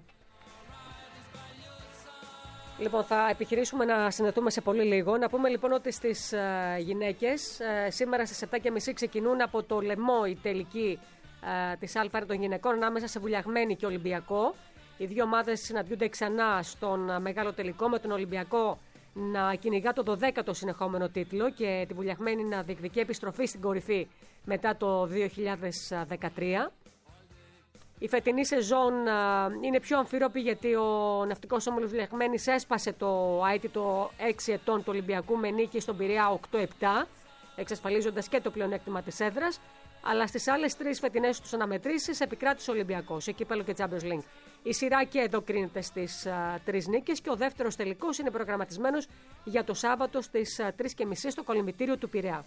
Λοιπόν, θα επιχειρήσουμε να συνδεθούμε σε πολύ λίγο. Να πούμε λοιπόν ότι στις uh, γυναίκες uh, σήμερα στις επτά και μισή ξεκινούν από το Λεμό η τελική uh, της Α των γυναικών ανάμεσα σε Βουλιαγμένη και Ολυμπιακό. Οι δύο ομάδες συναντιούνται ξανά στον uh, μεγάλο τελικό, με τον Ολυμπιακό να κυνηγά το δωδέκατο συνεχόμενο τίτλο και τη Βουλιαγμένη να διεκδικεί επιστροφή στην κορυφή μετά το δύο χιλιάδες δεκατρία. Η φετινή σεζόν α, είναι πιο αμφίροπη, γιατί ο Ναυτικός Όμιλος Βουλιαγμένης έσπασε το αίτητο έξι ετών του Ολυμπιακού με νίκη στον Πειραιά οκτώ επτά, εξασφαλίζοντας και το πλεονέκτημα της έδρας. Αλλά στις άλλες τρεις φετινές τους αναμετρήσεις επικράτησε ο Ολυμπιακός σε κύπελλο και Champions League. Η σειρά και εδώ κρίνεται στις α, τρεις νίκες και ο δεύτερος τελικός είναι προγραμματισμένος για το Σάββατο στις τρεις και μισή στο κολυμβητήριο του Πειραιά.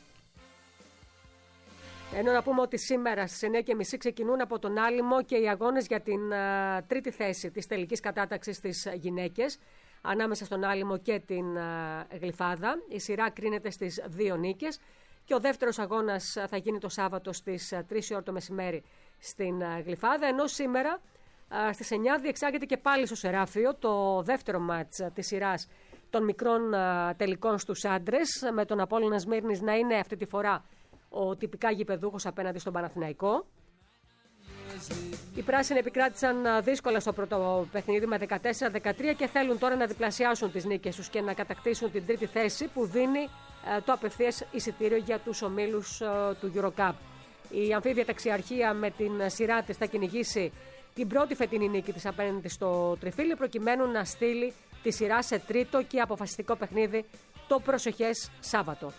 Ενώ να πούμε ότι σήμερα στις εννιά και μισή ξεκινούν από τον Άλυμο και οι αγώνες για την α, τρίτη θέση της τελικής κατάταξης στις γυναίκες, ανάμεσα στον Άλυμο και την α, Γλυφάδα. Η σειρά κρίνεται στις δύο νίκες και ο δεύτερος αγώνας θα γίνει το Σάββατο στις τρεις η ώρα το μεσημέρι στην α, Γλυφάδα. Ενώ σήμερα α, στις εννιά διεξάγεται και πάλι στο Σεράφιο το δεύτερο μάτς α, της σειράς των μικρών α, τελικών στους άντρες, με τον Απόλλωνα Σμύρνης να είναι αυτή τη φορά ο τυπικά γηπεδούχος απέναντι στον Παναθηναϊκό. Οι πράσινοι επικράτησαν δύσκολα στο πρώτο παιχνίδι με δεκατέσσερα δεκατρία και θέλουν τώρα να διπλασιάσουν τις νίκες τους και να κατακτήσουν την τρίτη θέση που δίνει το απευθείας εισιτήριο για τους ομίλους του EuroCup. Η αμφίβια ταξιαρχία με την σειρά της θα κυνηγήσει την πρώτη φετινή νίκη της απέναντι στο Τριφύλι, προκειμένου να στείλει τη σειρά σε τρίτο και αποφασιστικό παιχνίδι το προσεχές Σάββατο.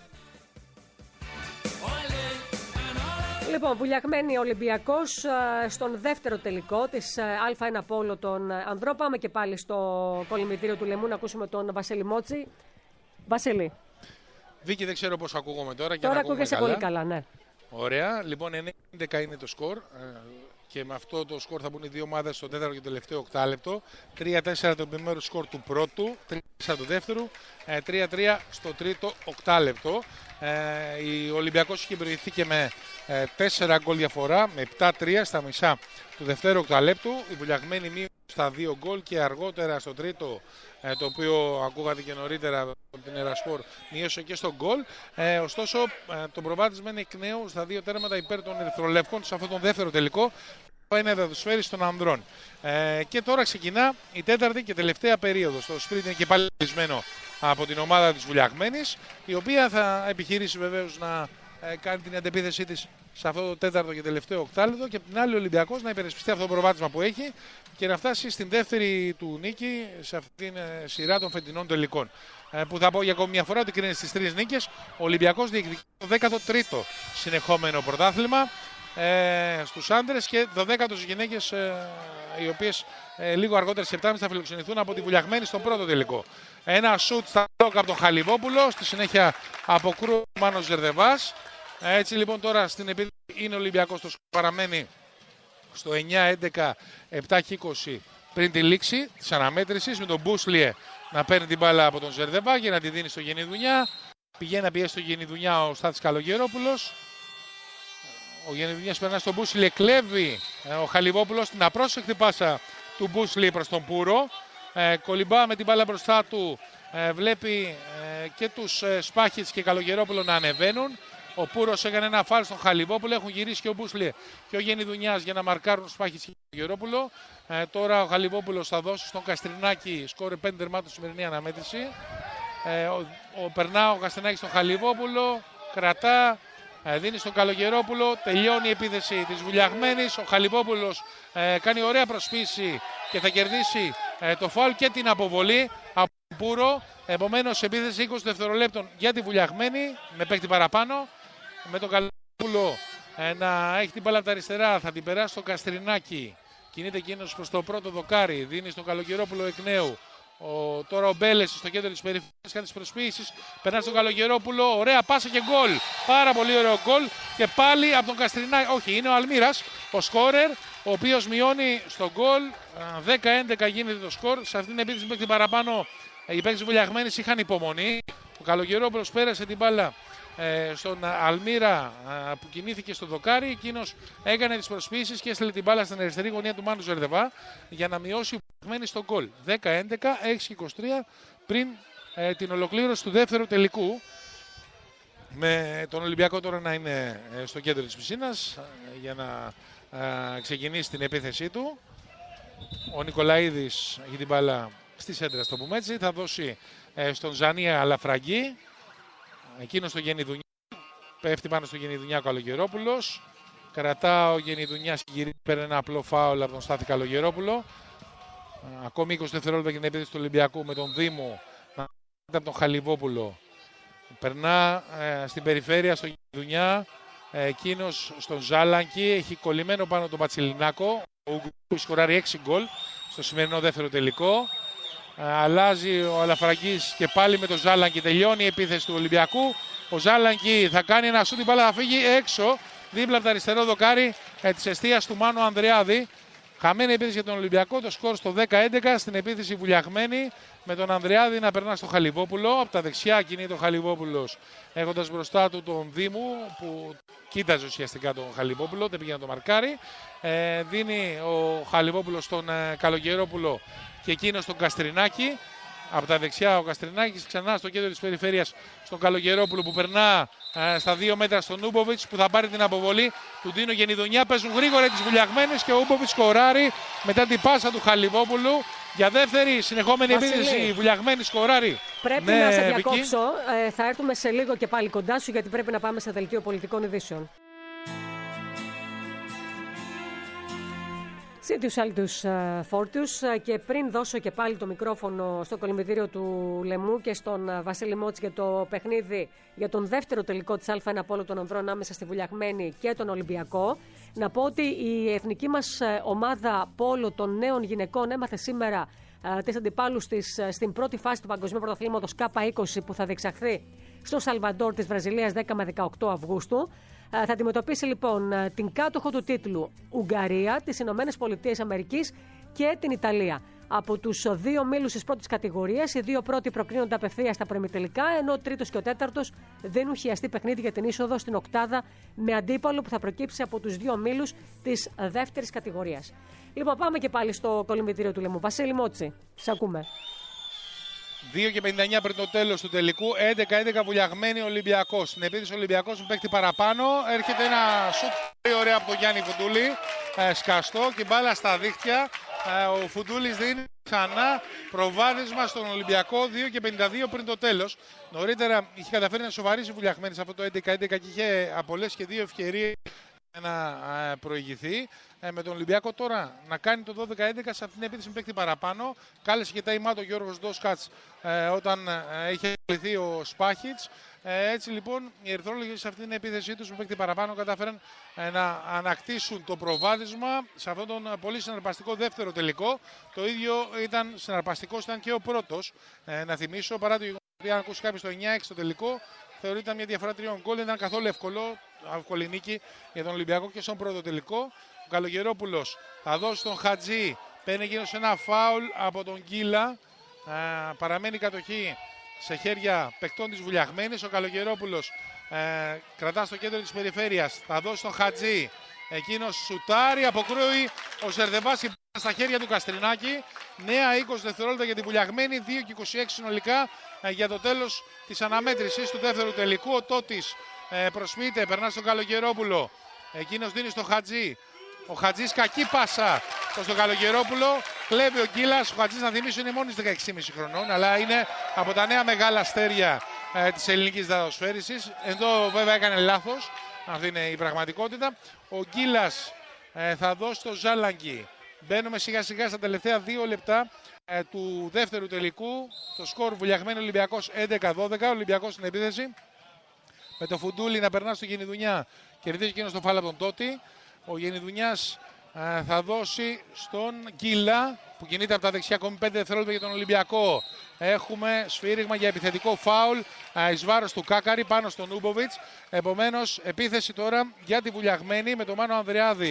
Λοιπόν, Βουλιαγμένη Ολυμπιακός στον δεύτερο τελικό της Α1 Πόλο των ανδρών. Πάμε και πάλι στο κολυμβητήριο του Λεμού να ακούσουμε τον Βασίλη Μότση. Βασίλη. Βίκη, δεν ξέρω πώς ακούγομαι τώρα. Και τώρα ακούγεσαι πολύ καλά, ναι. Ωραία. Λοιπόν, εννιά έντεκα είναι το σκορ. Και με αυτό το σκορ θα μπουν οι δύο ομάδες στο τέταρτο και τελευταίο οκτάλεπτο. τρία τέσσερα το επιμέρους σκορ του πρώτου, τρία τέσσερα του δεύτερου, τρία τρία στο τρίτο οκτάλεπτο. Ε, ο Ολυμπιακός είχε προηγηθεί και με ε, τέσσερα γκολ διαφορά, με επτά τρία στα μισά του δευτέρου οκταλέπτου. Η Βουλιαγμένη μείωσε στα δύο γκολ και αργότερα στο τρίτο, ε, το οποίο ακούγατε και νωρίτερα από την Ερασπορ, μείωσε και στο γκολ. Ε, ωστόσο, ε, το προβάδισμα είναι εκ νέου στα δύο τέρματα υπέρ των Ερυθρολευκών σε αυτόν τον δεύτερο τελικό. Είναι θα τους φέρει στον ανδρών. Ε, και τώρα ξεκινά η τέταρτη και τελευταία περίοδος. Το σπίτι είναι και πάλι κλεισμένο από την ομάδα της Βουλιαγμένης, η οποία θα επιχειρήσει βεβαίως να ε, κάνει την αντεπίθεσή της σε αυτό το τέταρτο και τελευταίο οκτάλεπτο, και από την άλλη ο Ολυμπιακός να υπερασπιστεί αυτό το προβάδισμα που έχει και να φτάσει στην δεύτερη του νίκη σε αυτήν την ε, σειρά των φετινών τελικών. Ε, που θα πω για ακόμη μια φορά ότι κρίνεται στις τρεις νίκες. Ο Ολυμπιακός διεκδικεί το δέκατο τρίτο συνεχόμενο πρωτάθλημα Ε, στους άντρες και το δέκατο στις γυναίκες, ε, οι οποίες ε, λίγο αργότερα στις επτά και μισή θα φιλοξενηθούν από τη Βουλιαγμένη στον πρώτο τελικό. Ένα σουτ στα λόκα από τον Χαλιβόπουλο, στη συνέχεια από κρού ο Μάνος Ζερδεβάς. Ε, έτσι λοιπόν τώρα στην επίθεση είναι ο Ολυμπιακός, το σκορ παραμένει στο εννιά έντεκα, επτά και είκοσι πριν τη λήξη της αναμέτρησης, με τον Μπούσλιε να παίρνει την μπάλα από τον Ζερδεβά και να τη δίνει στο Γενιδουνιά. Πηγαίνει να πιέσει στο Γενιδουνιά ο Στάθης Καλογερόπουλος. Ο Γενιδουνιάς περνά στον Μπούσλι, κλέβει ε, ο Χαλιβόπουλος την απρόσεκτη πάσα του Μπούσλι προς τον Πούρο. Ε, κολυμπά με την μπάλα μπροστά του, ε, βλέπει ε, και τους ε, Σπάχιτς και Καλογερόπουλο να ανεβαίνουν. Ο Πούρος έκανε ένα φάουλ στον Χαλιβόπουλο, έχουν γυρίσει και ο Μπούσλι και ο Γενιδουνιάς για να μαρκάρουν τους Σπάχιτς και Καλογερόπουλο. Ε, τώρα ο Χαλιβόπουλος θα δώσει στον Καστρινάκη, σκόρε πέντε τερμάτων στη σημερινή αναμέτρηση. Ε, ο, ο, περνά ο Καστρινάκης στον Χαλιβόπουλο, κρατά. Δίνει στον Καλογερόπουλο, τελειώνει η επίθεση της Βουλιαγμένης. Ο Χαλιβόπουλος ε, κάνει ωραία προσποίηση και θα κερδίσει ε, το φάουλ και την αποβολή από Πούρο. Επομένως, επίθεση είκοσι δευτερολέπτων για τη Βουλιαγμένη, με παίκτη παραπάνω. Με τον Καλογερόπουλο ε, να έχει την μπάλα από τα αριστερά, θα την περάσει στο Καστρινάκι. Κινείται εκείνος προς το πρώτο δοκάρι, δίνει στον Καλογερόπουλο εκ νέου. Ο, τώρα ο Μπέλες στο κέντρο της περιφέρειας κάνει τις προσποιήσεις, περνά στον Καλογερόπουλο, ωραία πάσα και γκολ. Πάρα πολύ ωραίο γκολ και πάλι από τον Καστρινάκη. Όχι, είναι ο Αλμύρας, ο σκόρερ, ο ο οποίος μειώνει στον γκολ. δέκα έντεκα γίνεται το σκορ. Σε αυτήν την επίθεση μέχρι την παραπάνω οι παίκτες Βουλιαγμένης είχαν υπομονή. Ο Καλογερόπουλος πέρασε την μπάλα ε, στον Αλμύρα ε, που κινήθηκε στο δοκάρι. Εκείνος έκανε τις προσποιήσεις και έστειλε την μπάλα στην αριστερή γωνία του Μάνου Ζερδεβά για να μειώσει ο Βουλιαγμένης στον γκολ. δέκα έντεκα, έξι είκοσι τρία πριν ε, την ολοκλήρωση του δεύτερου τελικού. Με τον Ολυμπιακό τώρα να είναι ε, στο κέντρο της πισίνας ε, για να ε, ξεκινήσει την επίθεσή του. Ο Νικολαίδης έχει την μπάλα στη σέντρα, στο πούμε έτσι. Θα δώσει ε, στον Ζανία Αλαφραγκή. Εκείνος στο Γενιδουνιά. Πέφτει πάνω στο Γενιδουνιά ο Καλογερόπουλος. Κρατά ο Γενιδουνιάς και γυρίζει. Παίρνει ένα απλό φάουλ από τον Στάθη Καλογερόπουλο. Ε, ακόμη είκοσι δευτερόλεπτα για την επίθεση του Ολυμπιακού με τον Δήμο να από τον Χαλιβόπουλο. Περνά ε, στην περιφέρεια στο Γενιδουνιά. Ε, εκείνος στον Ζάλανκι. Έχει κολλημένο πάνω τον Πατσιλινάκο. Ο Ουγγουρού σκοράρει έξι γκολ στο σημερινό δεύτερο τελικό. Ε, αλλάζει ο Αλαφραγκής και πάλι με τον Ζάλανκι τελειώνει η επίθεση του Ολυμπιακού. Ο Ζάλανκι θα κάνει ένα σούτ, την μπάλα θα φύγει έξω, δίπλα από το αριστερό δοκάρι ε, της εστίας του Μάνου Ανδρεάδη. Χαμένη επίθεση για τον Ολυμπιακό, το σκορ στο δέκα έντεκα, στην επίθεση Βουλιαγμένη με τον Ανδρεάδη να περνά στο Χαλιβόπουλο. Από τα δεξιά κινείται ο Χαλιβόπουλος έχοντας μπροστά του τον Δήμου που κοίταζε ουσιαστικά τον Χαλιβόπουλο, δεν πήγε να το μαρκάρει. Ε, δίνει ο Χαλιβόπουλος στον ε, Καλογερόπουλο και εκείνο στον Καστρινάκη. Από τα δεξιά ο Καστρινάκης ξανά στο κέντρο της περιφέρειας στον Καλογερόπουλο που περνά ε, στα δύο μέτρα στον Ούμποβιτς που θα πάρει την αποβολή του Ντίνο Γενιδουνιά. Παίζουν γρήγορα τις Βουλιαγμένες και ο Ούμποβιτς σκοράρει μετά την πάσα του Χαλιβόπουλου. Για δεύτερη συνεχόμενη επίθεση η Βουλιαγμένη σκοράρει. Πρέπει ναι, να σε διακόψω. Ε, θα έρθουμε σε λίγο και πάλι κοντά σου γιατί πρέπει να πάμε σε δελτίο πολιτικών ειδήσεων. Σύντιους άλλους φόρτιους και πριν δώσω και πάλι το μικρόφωνο στο κολυμβητήριο του Λεμού και στον Βασίλη Μότση για το παιχνίδι για τον δεύτερο τελικό της Α ένα Πόλο των Ανδρών ανάμεσα στη Βουλιαγμένη και τον Ολυμπιακό, να πω ότι η εθνική μας ομάδα πόλο των νέων γυναικών έμαθε σήμερα τις αντιπάλους της στην πρώτη φάση του Παγκοσμίου Πρωταθλήματος Κάπα είκοσι που θα διεξαχθεί στο Σαλβαντόρ της Βραζιλίας δέκα με δεκαοκτώ Αυγούστου. Θα αντιμετωπίσει λοιπόν την κάτοχο του τίτλου Ουγγαρία, τις Ηνωμένες Πολιτείες Αμερικής και την Ιταλία. Από τους δύο ομίλους της πρώτης κατηγορίας, οι δύο πρώτοι προκρίνονται απευθείας στα προημιτελικά, ενώ ο τρίτος και ο τέταρτος δίνουν χιαστή παιχνίδι για την είσοδο στην οκτάδα με αντίπαλο που θα προκύψει από τους δύο ομίλους της δεύτερης κατηγορίας. Λοιπόν, πάμε και πάλι στο κολυμβητήριο του Λεμού. Βασίλη Μότση, σ' ακούμε. δύο και πενήντα εννιά πριν το τέλος του τελικού, έντεκα έντεκα Βουλιαγμένη Ολυμπιακός. Στην επίθεση Ολυμπιακός με παίκτη παραπάνω, έρχεται ένα σουτ πολύ ωραίο από τον Γιάννη Φουντούλη, ε, σκαστό και μπάλα στα δίχτυα. Ε, ο Φουντούλης δίνει ξανά προβάδισμα στον Ολυμπιακό, δύο και πενήντα δύο πριν το τέλος. Νωρίτερα είχε καταφέρει να σοβαρήσει Βουλιαγμένη σε αυτό το έντεκα έντεκα και είχε απολέσει και δύο ευκαιρίες να προηγηθεί. Ε, με τον Ολυμπιακό τώρα να κάνει το δώδεκα έντεκα σε αυτήν την επίθεση με παίκτη παραπάνω. Κάλεσε και time out ο Γιώργος Ντόσκατς ε, όταν ε, είχε κληθεί ο Σπάχιτς. Ε, έτσι λοιπόν οι ερυθρόλογοι σε αυτήν την επίθεσή τους με παίκτη παραπάνω κατάφεραν ε, να ανακτήσουν το προβάδισμα σε αυτόν τον πολύ συναρπαστικό δεύτερο τελικό. Το ίδιο ήταν συναρπαστικός, ήταν και ο πρώτος. Ε, να θυμίσω παρά το γεγονός ότι αν ακούσει κάποιος το εννιά έξι το τελικό, θεωρείται μια διαφορά τριών γκολ. Δεν ήταν καθόλου εύκολο, εύκολη νίκη για τον Ολυμπιακό και στον πρώτο τελικό. Ο Καλογερόπουλος θα δώσει τον Χατζή, παίρνει εκείνος ένα φάουλ από τον Γκίλα. Ε, παραμένει η κατοχή σε χέρια παικτών της Βουλιαγμένης. Ο Καλογερόπουλος ε, κρατά στο κέντρο της περιφέρειας, θα δώσει τον Χατζή. Εκείνος σουτάρει, αποκρούει ο Ζερδεβάς στα χέρια του Καστρινάκη. Νέα είκοσι δευτερόλεπτα για την Βουλιαγμένη, δύο και είκοσι έξι συνολικά ε, για το τέλος της αναμέτρησης του δεύτερου τελικού. Ο Τότης ε, προσποιείται, περνά στον Καλογερόπουλο. Εκείνος δίνει στο Χατζή. Ο Χατζής κακή πάσα στον Καλογερόπουλο. Κλέβει ο Γκίλας. Ο Χατζής, να θυμίσω, είναι μόλις δεκαέξι και μισό χρονών, αλλά είναι από τα νέα μεγάλα αστέρια ε, της ελληνικής δαδοσφαίρισης. Εδώ βέβαια έκανε λάθος. Αυτή είναι η πραγματικότητα. Ο Γκίλας ε, θα δώσει το Ζάλαγκη. Μπαίνουμε σιγά σιγά στα τελευταία δύο λεπτά ε, του δεύτερου τελικού. Το σκορ Βουλιαγμένη Ολυμπιακός έντεκα δώδεκα. Ολυμπιακός στην επίθεση. Με το Φουντούλη να περνά στο Γενιδουνιά. Κερδίζει εκείνο το φάλα από τον Τότη. Ο Γενιδουνιάς ε, θα δώσει στον Γκίλα που κινείται από τα δεξιά, ακόμη πέντε δευτερόλεπτα για τον Ολυμπιακό. Έχουμε σφύριγμα για επιθετικό φάουλ ε, εις βάρος του Κάκαρη πάνω στον Ούμποβιτς. Επομένως, επίθεση τώρα για τη Βουλιαγμένη με τον Μάνο Ανδρεάδη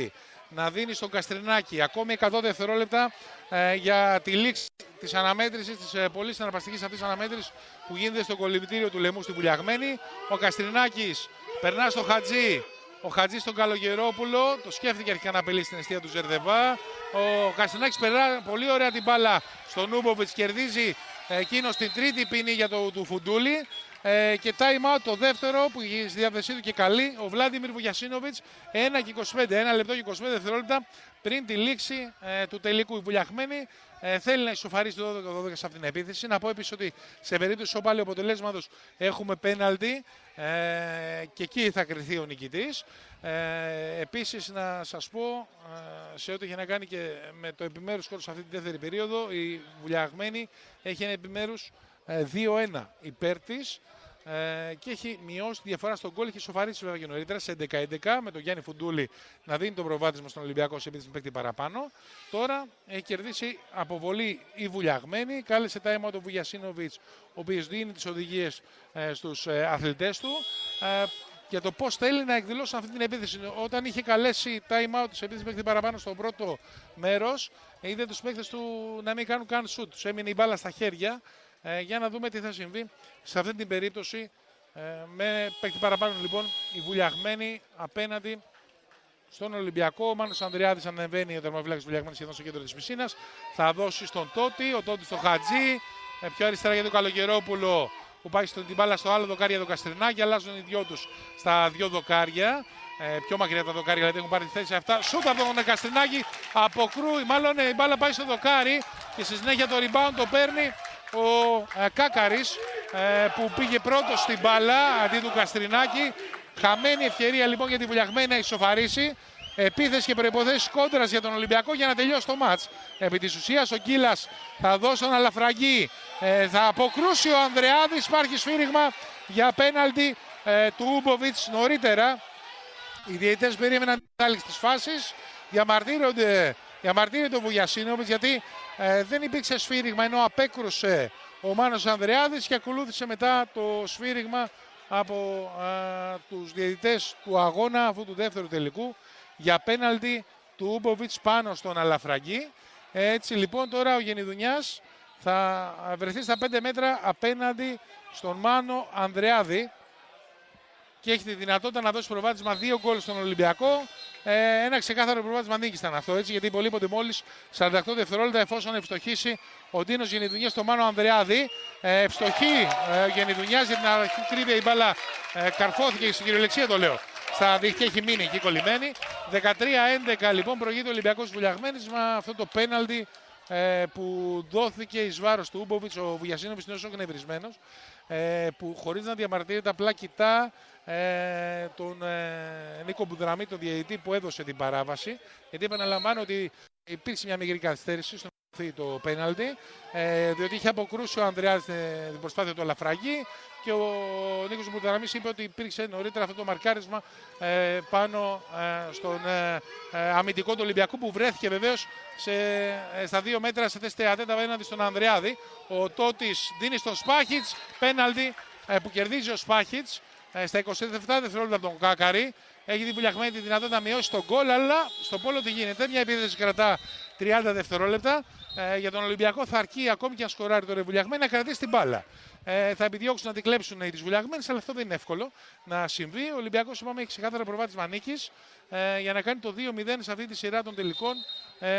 να δίνει στον Καστρινάκη ακόμη εκατό δευτερόλεπτα ε, για τη λήξη της αναμέτρησης, της ε, πολύ συναρπαστικής αυτής αναμέτρησης που γίνεται στο κολυμβητήριο του Λαιμού στη Βουλιαγμένη. Ο Καστρινάκης περνά στο Χατζή. Ο Χατζής στον Καλογερόπουλο, το σκέφτηκε αρχικά να απειλήσει την αιστεία του Ζερδεβά. Ο Καστρινάκης περνά πολύ ωραία την μπάλα στον Ούμποβιτς, κερδίζει εκείνο την τρίτη ποινή για το του Φουντούλη. Ε, και time out το δεύτερο που είχε στη διάθεσή του και καλή ο Βλάντιμιρ Βουγιασίνοβιτς. ένα και είκοσι πέντε, ένα λεπτό και είκοσι πέντε δευτερόλεπτα πριν τη λήξη ε, του τελικού. Η Βουλιαγμένη ε, θέλει να ισοφαρίσει το δώδεκα δώδεκα σε αυτήν την επίθεση. Να πω επίσης ότι σε περίπτωση ισοπάλου αποτελέσματος έχουμε πέναλτι ε, και εκεί θα κριθεί ο νικητής. Ε, επίσης να σας πω ε, σε ό,τι έχει να κάνει και με το επιμέρους σκορ σε αυτή τη δεύτερη περίοδο, η Βουλιαγμένη έχει ένα επιμέρους ε, δύο ένα υπέρ της. Ε, και έχει μειώσει τη διαφορά στον γκολ. Έχει σοφαρίσει βέβαια και νωρίτερα σε έντεκα έντεκα με τον Γιάννη Φουντούλη να δίνει το προβάδισμα στον Ολυμπιακό σε επίθεση παίκτη παραπάνω. Τώρα έχει κερδίσει αποβολή η Βουλιαγμένη. Κάλεσε time out ο Βουγιασίνοβιτς, ο οποίος δίνει τις οδηγίες ε, στους ε, αθλητές του ε, για το πώς θέλει να εκδηλώσουν αυτή την επίθεση. Όταν είχε καλέσει time out σε επίθεση παίκτη παραπάνω στο πρώτο μέρος, είδε τους παίκτες του να μην κάνουν καν σουτ. Τους έμεινε η μπάλα στα χέρια. Ε, για να δούμε τι θα συμβεί σε αυτή την περίπτωση ε, με παίκτη παραπάνω λοιπόν η Βουλιαγμένη απέναντι στον Ολυμπιακό. Ο Μάνος Ανδριάδης ανεβαίνει, ο τερματοφύλακας Βουλιαγμένης σχεδόν στο κέντρο της πισίνας. Θα δώσει στον Τότι, ο Τότι στο Χατζή, ε, πιο αριστερά για τον Καλογερόπουλο που πάει στην μπάλα στο άλλο δοκάρι για τον Καστρινάκη. Αλλάζουν οι δυο τους στα δύο δοκάρια. Ε, πιο μακριά τα δοκάρια γιατί έχουν πάρει τη θέση αυτά. Σούτα από τον Καστρινάκη, αποκρούει, μάλλον η μπάλα πάει στο δοκάρι και στη συνέχεια το rebound το παίρνει ο ε, Κάκαρης ε, που πήγε πρώτος στην μπάλα αντί του Καστρινάκη. Χαμένη ευκαιρία λοιπόν για τη Βουλιαγμένη να ισοφαρίσει. Επίθεση και προϋποθέσεις κόντρας για τον Ολυμπιακό για να τελειώσει το μάτς. Επί της ουσίας ο Γκίλας θα δώσει τον Αλαφραγκή. Ε, θα αποκρούσει ο Ανδρεάδης. Υπάρχει σφύριγμα για πέναλτι ε, του Ούμποβιτς νωρίτερα. Οι διαιτητές περίμεναν την άλυξη της φάσης. Διαμαρτύρονται, διαμαρτύρεται ο Βουγιασίνοβιτς γιατί ε, δεν υπήρξε σφύριγμα ενώ απέκρουσε ο Μάνος Ανδρεάδης και ακολούθησε μετά το σφύριγμα από ε, τους διαιτητές του αγώνα αυτού του δεύτερου τελικού για πέναλτι του Ούμποβιτς πάνω στον Αλαφραγκή. Έτσι λοιπόν τώρα ο Γενιδουνιάς θα βρεθεί στα πέντε μέτρα απέναντι στον Μάνο Ανδρεάδη και έχει τη δυνατότητα να δώσει προβάδισμα δύο γκολ στον Ολυμπιακό. Ε, ένα ξεκάθαρο προβάδισμα νίκης ήταν αυτό, έτσι, γιατί υπολείπονται μόλις σαράντα οκτώ δευτερόλεπτα εφόσον ευστοχήσει ο Ντίνος Γενιδουνιάς στο Μάνο Ανδρεάδη. Ε, ευστοχεί ε, ο Γενιδουνιάς, για την αρχή τρίδια η μπάλα ε, καρφώθηκε, στην κυριολεξία το λέω, στα δίχτυα, έχει μείνει εκεί κολλημένη. δεκατρία έντεκα λοιπόν προηγείται ο Ολυμπιακός Βουλιαγμένης με αυτό το πέναλτι ε, που δόθηκε εις βάρος του Ούμποβιτς. Ο Βουγιασίνοβιτς είναι όσο εκνευρισμένος, ε, που χωρίς να διαμαρτύρεται απλά κοιτά ε, τον ε, Νίκο Μπουδραμή, τον διαιτητή που έδωσε την παράβαση, γιατί επαναλαμβάνω ότι υπήρξε μια μικρή καθυστέρηση στο το πέναλτι, ε, διότι είχε αποκρούσει ο Ανδρεάδης την προσπάθεια του Αλαφραγκή και ο Νίκος Μπουδραμής είπε ότι υπήρξε νωρίτερα αυτό το μαρκάρισμα ε, πάνω ε, στον ε, ε, αμυντικό του Ολυμπιακού, που βρέθηκε βεβαίως σε, ε, στα δύο μέτρα σε θέση τετατέτα απέναντι στον Ανδρεάδη. Ο Τότης δίνει στον Σπάχιτς πέναλτι ε, που κερδίζει ο Σπάχιτς ε, στα είκοσι επτά δευτερόλεπτα από τον Κάκαρη. Έχει την Βουλιαγμένη τη δυνατότητα να μειώσει τον γκολ, αλλά στο πόλο τι γίνεται. Μια επίθεση κρατά τριάντα δευτερόλεπτα. Ε, για τον Ολυμπιακό θα αρκεί ακόμη και αν σκοράρει τώρα η Βουλιαγμένη να κρατήσει την μπάλα. Ε, θα επιδιώξουν να την κλέψουν οι της Βουλιαγμένης, αλλά αυτό δεν είναι εύκολο να συμβεί. Ο Ολυμπιακός είπαμε έχει ξεκάθαρα προβάδισμα νίκης ε, για να κάνει το δύο μηδέν σε αυτή τη σειρά των τελικών ε,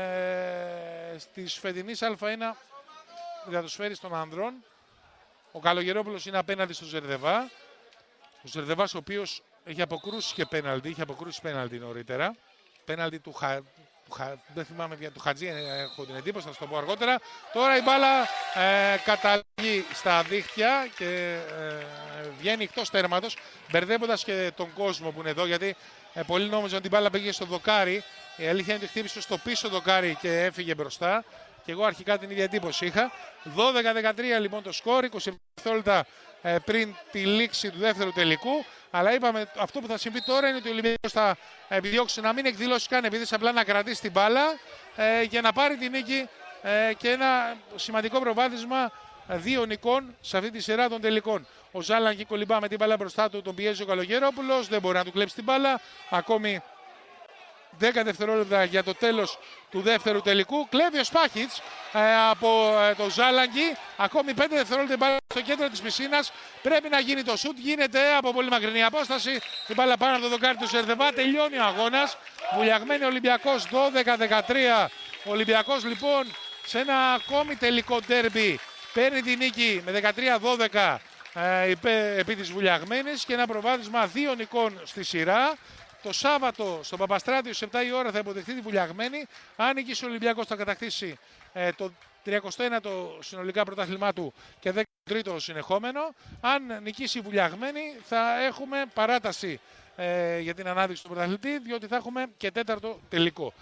της φετινής Α1 γρατοσφαίρης των ανδρών. Ο Καλογερόπουλος είναι απέναντι στον Ζερδεβά. Ο Ζερδεβάς ο οποίος έχει αποκρούσει και πέναλτι, είχε αποκρούσει πέναλτι νωρίτερα. Πέναλτι του, Χα... του Χα... δεν θυμάμαι πια, του Χατζή, έχω την εντύπωση, θα σας το πω αργότερα. Τώρα η μπάλα ε, καταλήγει στα δίχτυα και ε, βγαίνει εκτός τέρματος, μπερδεύοντας και τον κόσμο που είναι εδώ, γιατί ε, πολλοί νόμιζαν ότι η μπάλα πήγε στο δοκάρι. Η αλήθεια είναι ότι χτύπησε στο πίσω δοκάρι και έφυγε μπροστά. Και εγώ αρχικά την ίδια εντύπωση είχα. δώδεκα δεκατρία λοιπόν το σκορ, είκοσι επτά δευτερόλεπτα ε, πριν τη λήξη του δεύτερου τελικού. Αλλά είπαμε αυτό που θα συμβεί τώρα είναι ότι ο Ολυμπιακός θα επιδιώξει να μην εκδηλώσει καν επίθεση, απλά να κρατήσει την μπάλα ε, για να πάρει την νίκη ε, και ένα σημαντικό προβάδισμα δύο νικών σε αυτή τη σειρά των τελικών. Ο Ζάλαν κολυμπά με την μπάλα μπροστά του, τον πιέζει ο Καλογερόπουλος, δεν μπορεί να του κλέψει την μπάλα. Ακόμη δέκα δευτερόλεπτα για το τέλος του δεύτερου τελικού. Κλέβει ο Σπάχιτς ε, από ε, το Ζάλαγκη. Ακόμη πέντε δευτερόλεπτα μπάλα στο κέντρο της πισίνας. Πρέπει να γίνει το σουτ. Γίνεται από πολύ μακρινή απόσταση. Η μπάλα πάνω από το δοκάρι του Σερδεβά. Τελειώνει ο αγώνας. Βουλιαγμένη Ολυμπιακός δώδεκα δεκατρία. Ο Ολυμπιακός λοιπόν σε ένα ακόμη τελικό ντέρμπι παίρνει τη νίκη με δεκατρία δώδεκα ε, επί της Βουλιαγμένης και ένα προβάδισμα δύο νικών στη σειρά. Το Σάββατο στο Παπαστράτιο στις επτά η ώρα θα υποδεχτεί τη Βουλιαγμένη. Αν νικήσει ο Ολυμπιακός θα κατακτήσει ε, το τριακοστό ένατο συνολικά πρωτάθλημά του και δέκατο τρίτο συνεχόμενο. Αν νικήσει η Βουλιαγμένη θα έχουμε παράταση ε, για την ανάδειξη του πρωταθλητή, διότι θα έχουμε και τέταρτο τελικό.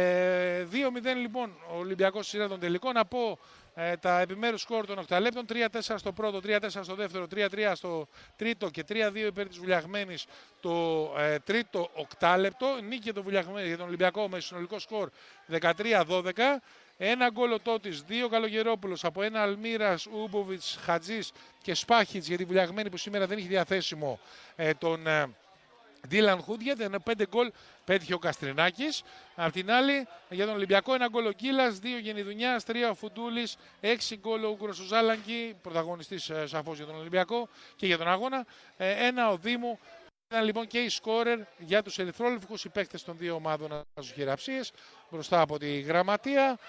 Ε, δύο μηδέν λοιπόν ο Ολυμπιακός στη σειρά των τελικών. Από ε, τα επιμέρους σκορ των οκταλέπτων, τρία τέσσερα στο πρώτο, τρία τέσσερα στο δεύτερο, τρία τρία στο τρίτο και τρία δύο υπέρ της Βουλιαγμένης το ε, τρίτο οκτάλεπτο. Νίκη για τον, για τον Ολυμπιακό με συνολικό σκορ δεκατρία δώδεκα. Ένα γκολ ο Τότης, δύο Καλογερόπουλος, από ένα Αλμύρας, Ούμποβιτς, Χατζής και Σπάχιτς για τη Βουλιαγμένη που σήμερα δεν έχει διαθέσιμο ε, τον ε, Ντίλαν Χούντιετ, ενώ πέντε γκολ πέτυχε ο Καστρινάκης. Απ' την άλλη, για τον Ολυμπιακό, ένα γκολ ο Κίλας, δύο Γενιδουνιάς, τρία ο Φουντούλης, έξι γκολ ο Ούγκρος ο Ζάλαγκη, πρωταγωνιστής ε, σαφώς για τον Ολυμπιακό και για τον αγώνα, ε, ένα ο Δήμου. Ήταν λοιπόν και οι σκόρερ για τους ερυθρόλευκους, οι παίκτες των δύο ομάδων στους χειραψίες μπροστά από τη γραμματεία.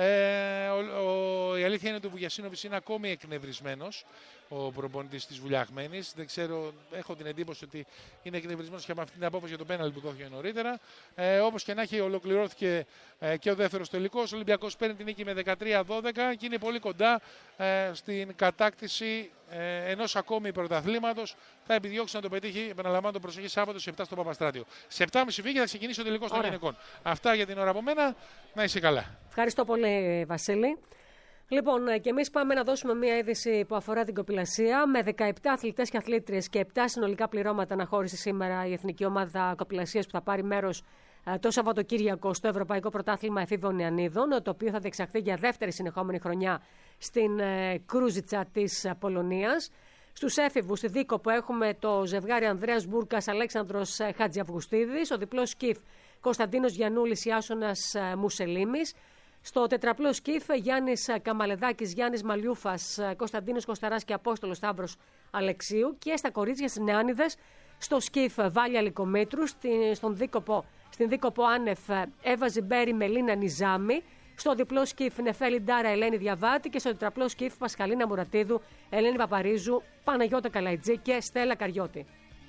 Ε, ο, ο, η αλήθεια είναι ότι ο Βουγιασίνοβιτς είναι ακόμη εκνευρισμένος, ο προπονητής της Βουλιαγμένης. Δεν ξέρω, έχω την εντύπωση ότι είναι εκνευρισμένος και από αυτή την απόφαση για το πέναλτι που δόθηκε νωρίτερα. Ε, όπως και να έχει, ολοκληρώθηκε ε, και ο δεύτερος τελικός. Ο Ολυμπιακός παίρνει την νίκη με δεκατρία δώδεκα και είναι πολύ κοντά ε, στην κατάκτηση ε, ενός ακόμη πρωταθλήματος. Θα επιδιώξει να το πετύχει, επαναλαμβάνω, το προσεχή Σάββατο σε επτά στο Παπαστράτιο. Σε επτά και μισή θα ξεκινήσει ο τελικός των γυναικών. Αυτά για την ώρα από μένα. Να είσαι καλά. Ευχαριστώ πολύ, Βασίλη. Λοιπόν, και εμείς πάμε να δώσουμε μια είδηση που αφορά την κοπηλασία. Με δεκαεπτά αθλητές και αθλήτριες και επτά συνολικά πληρώματα αναχώρησε σήμερα η Εθνική Ομάδα Κοπηλασίας που θα πάρει μέρος το Σαββατοκύριακο στο Ευρωπαϊκό Πρωτάθλημα Εφήβων Νεανίδων, το οποίο θα διεξαχθεί για δεύτερη συνεχόμενη χρονιά στην Κρούζιτσα της Πολωνίας. Στους έφηβους, στη Δίκοπο, έχουμε το ζευγάρι Ανδρέας Μπούρκας Αλέξανδρος Χατζιαυγουστίδης, ο διπλός σκιφ Κωνσταντίνος Γιαννούλης Ιάσονας Μουσελίμης. Στο τετραπλό σκιφ Γιάννης Καμαλεδάκης, Γιάννης Μαλιούφας, Κωνσταντίνος Κωνσταράς και Απόστολος Σταύρος Αλεξίου. Και στα κορίτσια στις Νεάνιδες, στο σκιφ Βάλια Λικομήτρου, στον Δίκοπο, στην Δίκοπο Άνεφ Εύα Ζιμπέρη Μελίνα Νιζάμι. Στο διπλό σκιφ Νεφέλη Ντάρα Ελένη Διαβάτη και στο τετραπλό σκιφ Πασχαλίνα Μουρατίδου, Ελένη Παπαρίζου, Παναγιώτα Καλαϊτζή και Στέλλα Καριώτη.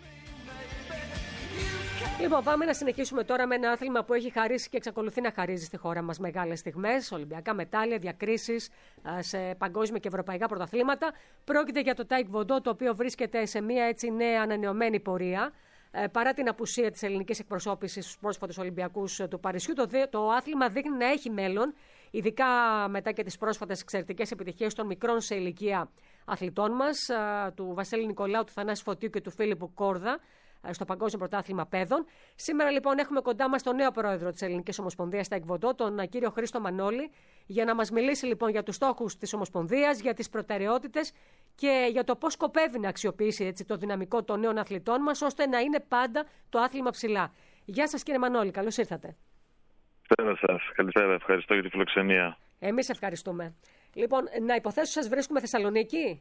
Λοιπόν, πάμε να συνεχίσουμε τώρα με ένα άθλημα που έχει χαρίσει και εξακολουθεί να χαρίζει στη χώρα μας μεγάλες στιγμές, ολυμπιακά μετάλλια, διακρίσεις σε παγκόσμια και ευρωπαϊκά πρωταθλήματα. Πρόκειται για το Taekwondo, το οποίο βρίσκεται σε μια έτσι νέα ανανεωμένη πορεία. Παρά την απουσία της ελληνικής εκπροσώπησης στους πρόσφατους Ολυμπιακούς του Παρισιού, το, το άθλημα δείχνει να έχει μέλλον, ειδικά μετά και τις πρόσφατες εξαιρετικές επιτυχίες των μικρών σε ηλικία αθλητών μας, του Βασίλη Νικολάου, του Θανάση Φωτίου και του Φίλιππου Κόρδα, στο Παγκόσμιο Πρωτάθλημα Παιδών. Σήμερα λοιπόν έχουμε κοντά μας τον νέο πρόεδρο της Ελληνικής Ομοσπονδίας Taekwondo, τον κύριο Χρήστο Μανώλη, για να μας μιλήσει λοιπόν για τους στόχους της Ομοσπονδίας, για τις προτεραιότητες και για το πώς σκοπεύει να αξιοποιήσει έτσι, το δυναμικό των νέων αθλητών μας, ώστε να είναι πάντα το άθλημα ψηλά. Γεια σας κύριε Μανώλη, καλώς ήρθατε. Καλησπέρα σας. Καλησπέρα. Ευχαριστώ για τη φιλοξενία. Εμείς ευχαριστούμε. Λοιπόν, να υποθέσω σας βρίσκουμε Θεσσαλονίκη.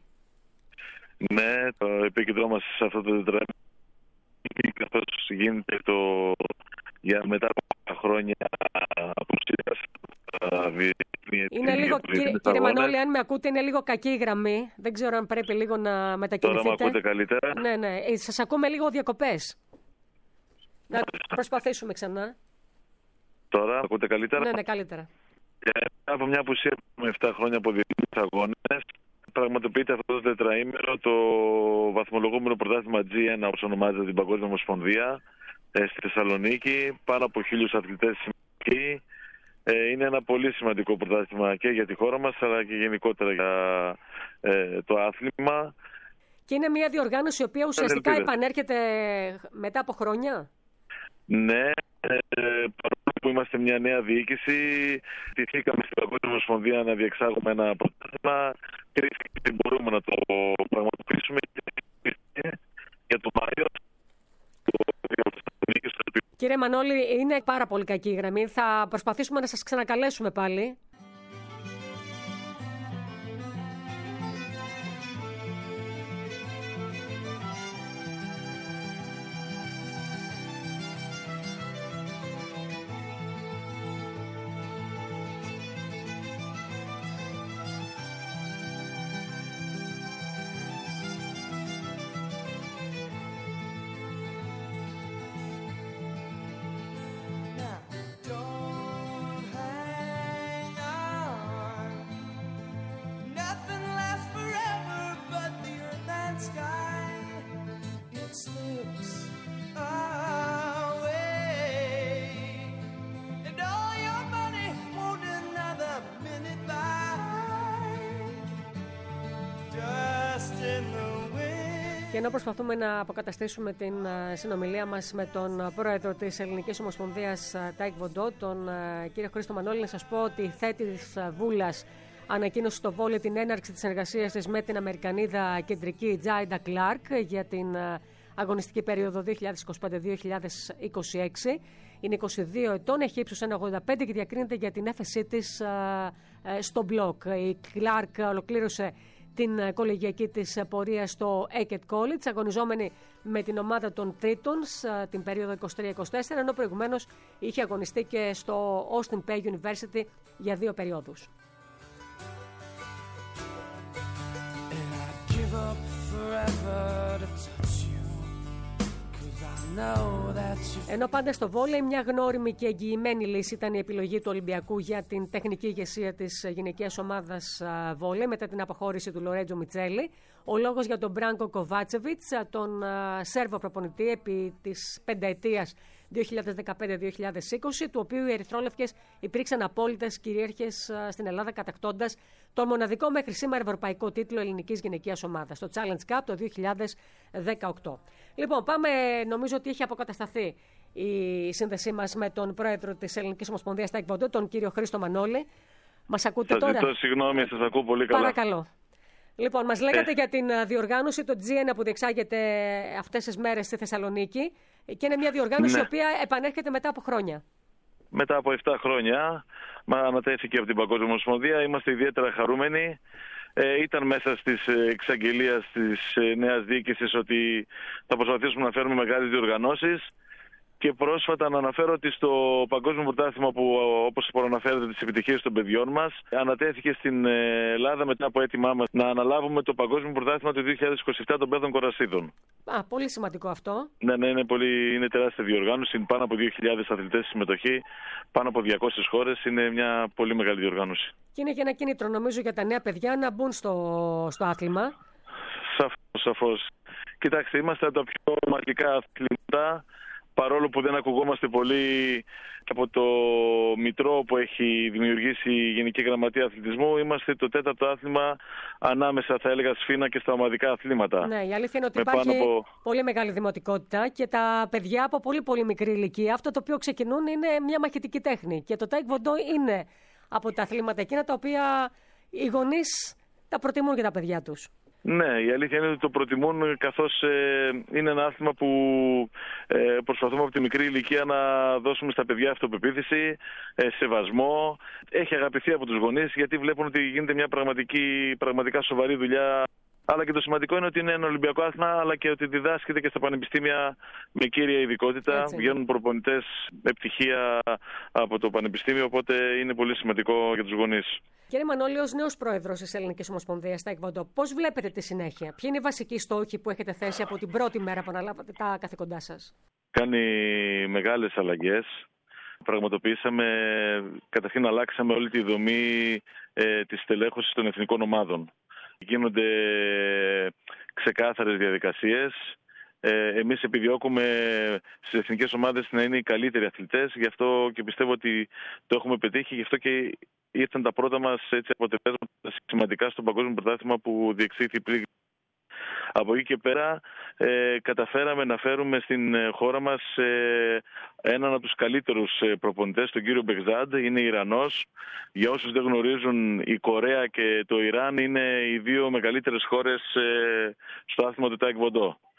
Ναι, το επίκεντρό μας σε αυτό το τετράμινο, καθώς γίνεται το για μετά από χρόνια απουσίας. Είναι λίγο, κύριε, κύριε Μανώλη, αν με ακούτε, είναι λίγο κακή η γραμμή. Δεν ξέρω αν πρέπει λίγο να μετακινηθείτε. Τώρα με ακούτε καλύτερα. Ναι, ναι. Σας ακούμε λίγο διακοπές. Να προσπαθήσουμε ξανά. Τώρα με ακούτε καλύτερα. Ναι, ναι, καλύτερα. Και από μια απουσία με επτά χρόνια από διεθνείς αγώνες, πραγματοποιείται αυτό το τετραήμερο το βαθμολογούμενο πρωτάθλημα τζι ένα, όπως ονομάζεται, την Παγκόσμια Ομοσπονδία, στη Θεσσαλονίκη. Πάνω από χίλιους αθλητές συμμετέχουν. Είναι ένα πολύ σημαντικό πρωτάθλημα και για τη χώρα μας, αλλά και γενικότερα για ε, το άθλημα. Και είναι μια διοργάνωση η οποία ουσιαστικά Ελπίδες. επανέρχεται μετά από χρόνια. Ναι, ε, παρόλο που είμαστε μια νέα διοίκηση, τηθήκαμε στην Παγκόσμια Ομοσπονδία να διεξάγουμε ένα πρωτάθλημα. Κρίθηκε ότι μπορούμε να το πραγματοποιήσουμε για το Μάιο. Κύριε Κύριε Μανώλη, είναι πάρα πολύ κακή η γραμμή. Θα προσπαθήσουμε να σας ξανακαλέσουμε πάλι. Και ενώ προσπαθούμε να αποκαταστήσουμε την συνομιλία μας με τον πρόεδρο της Ελληνικής Ομοσπονδίας Taekwondo, τον κύριο Χρήστο Μανώλη, να σας πω ότι η θέτη της Βούλας ανακοίνωσε στο βόλεϊ την έναρξη της εργασίας της με την Αμερικανίδα κεντρική Τζάιντα Κλάρκ για την αγωνιστική περίοδο δύο χιλιάδες είκοσι πέντε δύο χιλιάδες είκοσι έξι. Είναι είκοσι δύο ετών, έχει ύψος ένα κόμμα ογδόντα πέντε και διακρίνεται για την έφεσή της στο μπλοκ. Η Κλάρκ ολοκλήρωσε την κολεγιακή της πορεία στο Eckerd College, αγωνιζόμενη με την ομάδα των Tritons την περίοδο είκοσι τρία είκοσι τέσσερα, ενώ προηγουμένως είχε αγωνιστεί και στο Austin Peay University για δύο περιόδους. Ενώ πάντα στο βόλεϊ, μια γνώριμη και εγγυημένη λύση ήταν η επιλογή του Ολυμπιακού για την τεχνική ηγεσία της γυναικείας ομάδας βόλεϊ μετά την αποχώρηση του Λορέτζο Μιτσέλη. Ο λόγος για τον Μπράνκο Κοβάτσεβιτς, τον Σέρβο προπονητή επί της πενταετίας δύο χιλιάδες δεκαπέντε δύο χιλιάδες είκοσι, του οποίου οι ερυθρόλευκες υπήρξαν απόλυτες κυρίαρχες στην Ελλάδα, κατακτώντας τον μοναδικό μέχρι σήμερα ευρωπαϊκό τίτλο ελληνικής γυναικείας ομάδας, το Challenge Cup το δύο χιλιάδες δεκαοκτώ. Λοιπόν, πάμε, νομίζω ότι έχει αποκατασταθεί η σύνδεσή μας με τον πρόεδρο της Ελληνικής Ομοσπονδίας Taekwondo, τον κύριο Χρήστο Μανώλη. Μας ακούτε σας τώρα? Σας ζητώ συγγνώμη, σας ακούω πολύ καλά. Παρακαλώ. Λοιπόν, μας λέγατε ε. για την διοργάνωση, το τζι ένα που διεξάγεται αυτές τις μέρες στη Θεσσαλονίκη, και είναι μια διοργάνωση ναι. η οποία επανέρχεται μετά από χρόνια. Μετά από επτά χρόνια, μα ανατέθηκε από την Παγκόσμια Ομοσπονδία. Είμαστε ιδιαίτερα χαρούμενοι. Ε, ήταν μέσα στις εξαγγελίες της ε, νέας διοίκησης ότι θα προσπαθήσουμε να φέρουμε μεγάλες διοργανώσεις. Και πρόσφατα να αναφέρω ότι στο Παγκόσμιο Πρωτάθλημα, που όπως προαναφέρετε τις επιτυχίες των παιδιών μας, ανατέθηκε στην Ελλάδα μετά από αίτημά μας να αναλάβουμε το Παγκόσμιο Πρωτάθλημα του δύο χιλιάδες είκοσι επτά των παιδών κορασίδων. Α, πολύ σημαντικό αυτό. Ναι, ναι, είναι, πολύ, είναι τεράστια διοργάνωση. Είναι πάνω από δύο χιλιάδες αθλητές συμμετοχή, πάνω από διακόσιες χώρες. Είναι μια πολύ μεγάλη διοργάνωση. Και είναι και ένα κίνητρο, νομίζω, για τα νέα παιδιά να μπουν στο, στο άθλημα. Σαφώς, σαφώς. Κοιτάξτε, είμαστε από τα πιο μαγικά αθλήματα. Παρόλο που δεν ακουγόμαστε πολύ από το μητρό που έχει δημιουργήσει η Γενική Γραμματεία Αθλητισμού, είμαστε το τέταρτο άθλημα ανάμεσα, θα έλεγα, σφήνα και στα ομαδικά αθλήματα. Ναι, η αλήθεια είναι ότι υπάρχει από... πολύ μεγάλη δημοτικότητα και τα παιδιά από πολύ πολύ μικρή ηλικία, αυτό το οποίο ξεκινούν είναι μια μαχητική τέχνη. Και το Taekwondo είναι από τα αθλήματα εκείνα τα οποία οι γονείς τα προτιμούν για τα παιδιά τους. Ναι, η αλήθεια είναι ότι το προτιμούν, καθώς ε, είναι ένα άθλημα που ε, προσπαθούμε από τη μικρή ηλικία να δώσουμε στα παιδιά αυτοπεποίθηση, ε, σεβασμό. Έχει αγαπηθεί από τους γονείς γιατί βλέπουν ότι γίνεται μια πραγματική, πραγματικά σοβαρή δουλειά. Αλλά και το σημαντικό είναι ότι είναι ένα Ολυμπιακό άθλημα, αλλά και ότι διδάσκεται και στα πανεπιστήμια με κύρια ειδικότητα. Έτσι. Βγαίνουν προπονητές με πτυχία από το πανεπιστήμιο, οπότε είναι πολύ σημαντικό για τους γονείς. Κύριε Μανώλη, ως νέος πρόεδρος της Ελληνικής Ομοσπονδίας Taekwondo, πώς βλέπετε τη συνέχεια? Ποιοι είναι οι βασικοί στόχοι που έχετε θέσει από την πρώτη μέρα που αναλάβατε τα καθηκοντά σας? Κάνει μεγάλες αλλαγές. Πραγματοποιήσαμε, καταρχήν αλλάξαμε όλη τη δομή ε, της στελέχωσης των εθνικών ομάδων. Γίνονται ξεκάθαρες διαδικασίες. Ε, εμείς επιδιώκουμε στις εθνικές ομάδες να είναι οι καλύτεροι αθλητές. Γι' αυτό και πιστεύω ότι το έχουμε πετύχει. Γι' αυτό και ήρθαν τα πρώτα μας έτσι, αποτελέσματα σημαντικά στο Παγκόσμιο Πρωτάθλημα που διεξήχθη πριν. Από εκεί και πέρα ε, καταφέραμε να φέρουμε στην χώρα μας ε, έναν από τους καλύτερους προπονητές, τον κύριο Μπεκζάντ. Είναι Ιρανός. Για όσους δεν γνωρίζουν, η Κορέα και το Ιράν είναι οι δύο μεγαλύτερες χώρες ε, στο άθλημα του Taekwondo.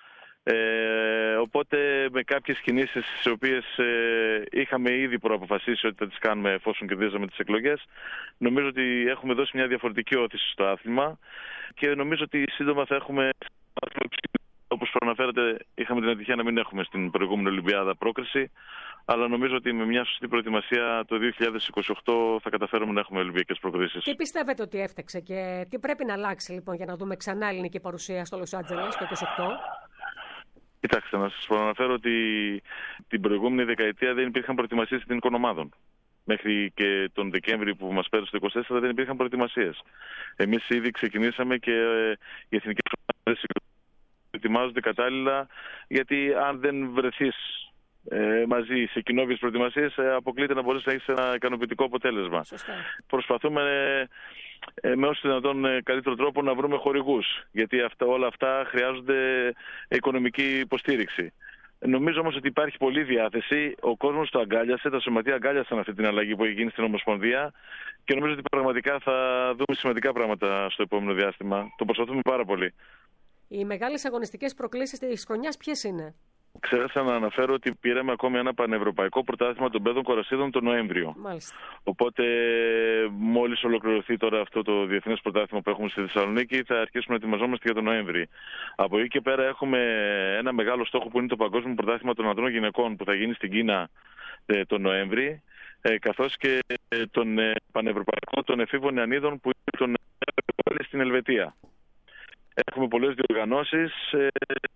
Ε, οπότε με κάποιες κινήσεις τις οποίες ε, είχαμε ήδη προαποφασίσει ότι θα τις κάνουμε εφόσον κερδίζαμε τις εκλογές, νομίζω ότι έχουμε δώσει μια διαφορετική όθηση στο άθλημα και νομίζω ότι σύντομα θα έχουμε, όπως προαναφέρατε, είχαμε την ατυχία να μην έχουμε στην προηγούμενη Ολυμπιάδα πρόκριση, αλλά νομίζω ότι με μια σωστή προετοιμασία το δύο χιλιάδες είκοσι οκτώ θα καταφέρουμε να έχουμε Ολυμπιακές προκρίσεις. Τι πιστεύετε ότι έφταξε και τι πρέπει να αλλάξει λοιπόν για να δούμε ξανά ελληνική παρουσία στο Λος Άντζελες το είκοσι οκτώ? Κοιτάξτε, να σας προαναφέρω ότι την προηγούμενη δεκαετία δεν υπήρχαν προετοιμασίες εθνικών ομάδων. Μέχρι και τον Δεκέμβρη που μας πέρασε το είκοσι τέσσερα δεν υπήρχαν προετοιμασίες. Εμείς ήδη ξεκινήσαμε και οι εθνικές ομάδες ετοιμάζονται κατάλληλα, γιατί αν δεν βρεθείς ε, μαζί σε κοινόβιες προετοιμασίες, ε, αποκλείται να μπορείς να έχεις ένα ικανοποιητικό αποτέλεσμα. Σωστά. Προσπαθούμε ε, με όσο δυνατόν ε, καλύτερο τρόπο να βρούμε χορηγούς, γιατί αυτά, όλα αυτά χρειάζονται οικονομική υποστήριξη. Νομίζω όμως ότι υπάρχει πολλή διάθεση. Ο κόσμος το αγκάλιασε, τα σωματεία αγκάλιασαν αυτή την αλλαγή που έχει γίνει στην Ομοσπονδία και νομίζω ότι πραγματικά θα δούμε σημαντικά πράγματα στο επόμενο διάστημα. Το προσπαθούμε πάρα πολύ. Οι μεγάλες αγωνιστικές προκλήσεις της χρονιάς ποιες είναι? Ξέχασα να αναφέρω ότι πήραμε ακόμη ένα πανευρωπαϊκό πρωτάθλημα των παιδών κορασίδων τον Νοέμβριο. Μάλιστα. Οπότε, μόλις ολοκληρωθεί τώρα αυτό το διεθνές πρωτάθλημα που έχουμε στη Θεσσαλονίκη, θα αρχίσουμε να ετοιμαζόμαστε για τον Νοέμβρη. Από εκεί και πέρα έχουμε ένα μεγάλο στόχο που είναι το Παγκόσμιο Πρωτάθλημα των Ανδρών Γυναικών που θα γίνει στην Κίνα ε, τον Νοέμβρη, ε, καθώς και ε, τον ε, πανευρωπαϊκό των εφήβων νεανίδων που είναι τον ε, στην Ελβετία. Έχουμε πολλές διοργανώσεις. Ε,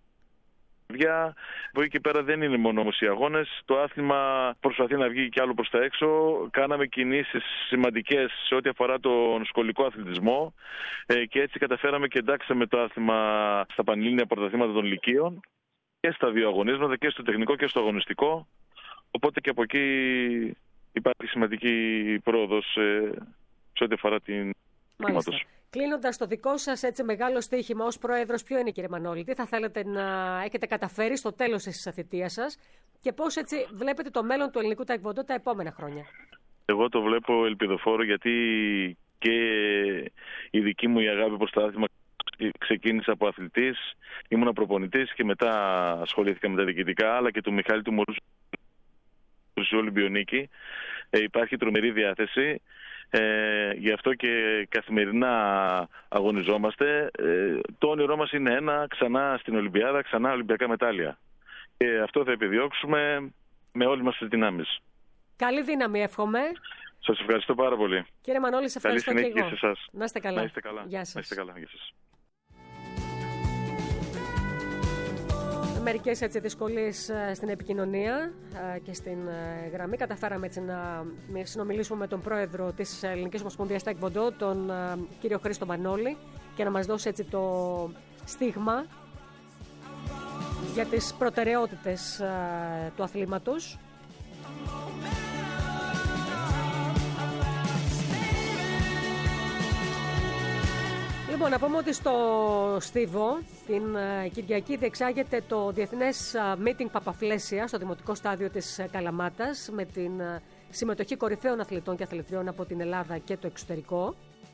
Από εκεί και πέρα δεν είναι μόνο όμως οι αγώνες. Το άθλημα προσπαθεί να βγει κι άλλο προς τα έξω. Κάναμε κινήσεις σημαντικές σε ό,τι αφορά τον σχολικό αθλητισμό ε, και έτσι καταφέραμε και εντάξαμε το άθλημα στα πανελλήνια πρωταθλήματα των λυκείων και στα δύο αγωνίσματα, και στο τεχνικό και στο αγωνιστικό. Οπότε και από εκεί υπάρχει σημαντική πρόοδος ε, σε ό,τι αφορά την αθλήματος. Κλείνοντας, το δικό σας έτσι μεγάλο στοίχημα ως πρόεδρος, ποιο είναι, κύριε Μανώλη? Τι θα θέλετε να έχετε καταφέρει στο τέλος της θητείας σας και πώς έτσι βλέπετε το μέλλον του ελληνικού ταεκβόντο τα επόμενα χρόνια? Εγώ το βλέπω ελπιδοφόρο, γιατί και η δική μου η αγάπη προς το άθλημα ξεκίνησε από αθλητής, ήμουν προπονητής και μετά ασχολήθηκα με τα διοικητικά, αλλά και του Μιχάλη του Μωρού στη Ολυμπιονίκη. Ε, υπάρχει τρομερή διάθεση. Ε, γι' αυτό και καθημερινά αγωνιζόμαστε. Ε, το όνειρό μας είναι ένα, ξανά στην Ολυμπιάδα, ξανά Ολυμπιακά μετάλλια. Και αυτό θα επιδιώξουμε με όλες μας τις δυνάμεις. Καλή δύναμη, εύχομαι. Σας ευχαριστώ πάρα πολύ. Κύριε Μανώλη, σε ευχαριστώ και εγώ. Σε εσάς. Να είστε καλά. Να είστε καλά. Γεια σας. Να είστε καλά. Γεια σας. Μερικές έτσι δυσκολίες στην επικοινωνία και στην γραμμή. Καταφέραμε έτσι να συνομιλήσουμε με τον πρόεδρο της Ελληνικής Ομοσπονδίας Ταεκβόντο, τον κύριο Χρήστο Μανώλη, και να μας δώσει έτσι το στίγμα για τις προτεραιότητες του αθλήματος. Λοιπόν, να πούμε ότι στο Στίβο την Κυριακή διεξάγεται το Διεθνές Meeting Παπαφλέσια στο Δημοτικό Στάδιο της Καλαμάτας, με την συμμετοχή κορυφαίων αθλητών και αθλητριών από την Ελλάδα και το εξωτερικό.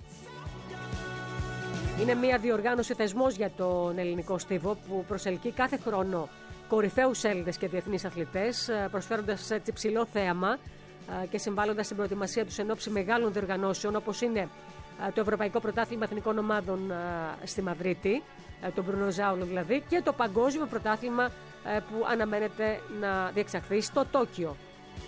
Είναι μια διοργάνωση θεσμός για τον ελληνικό Στίβο που προσελκύει κάθε χρόνο κορυφαίους Έλληνες και διεθνείς αθλητές, προσφέροντας έτσι ψηλό θέαμα και συμβάλλοντας στην προετοιμασία τους εν ώψη μεγάλων διοργανώσεων, όπως είναι το Ευρωπαϊκό Πρωτάθλημα Εθνικών Ομάδων στη Μαδρίτη, το Μπρουνο δηλαδή, και το Παγκόσμιο Πρωτάθλημα που αναμένεται να διεξαχθεί στο Τόκιο.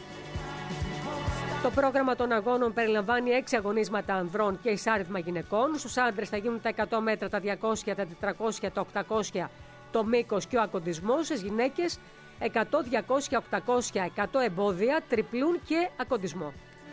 Το πρόγραμμα των αγώνων περιλαμβάνει έξι αγωνίσματα ανδρών και εισάριθμα γυναικών. Στους άντρες θα γίνουν τα εκατό μέτρα, τα διακόσια, τα τετρακόσια, τα οκτακόσια, το μήκος και ο ακοντισμός. Στις γυναίκες εκατό, διακόσια, οκτακόσια, εκατό εμπόδια, τριπλούν και ακοντισμό.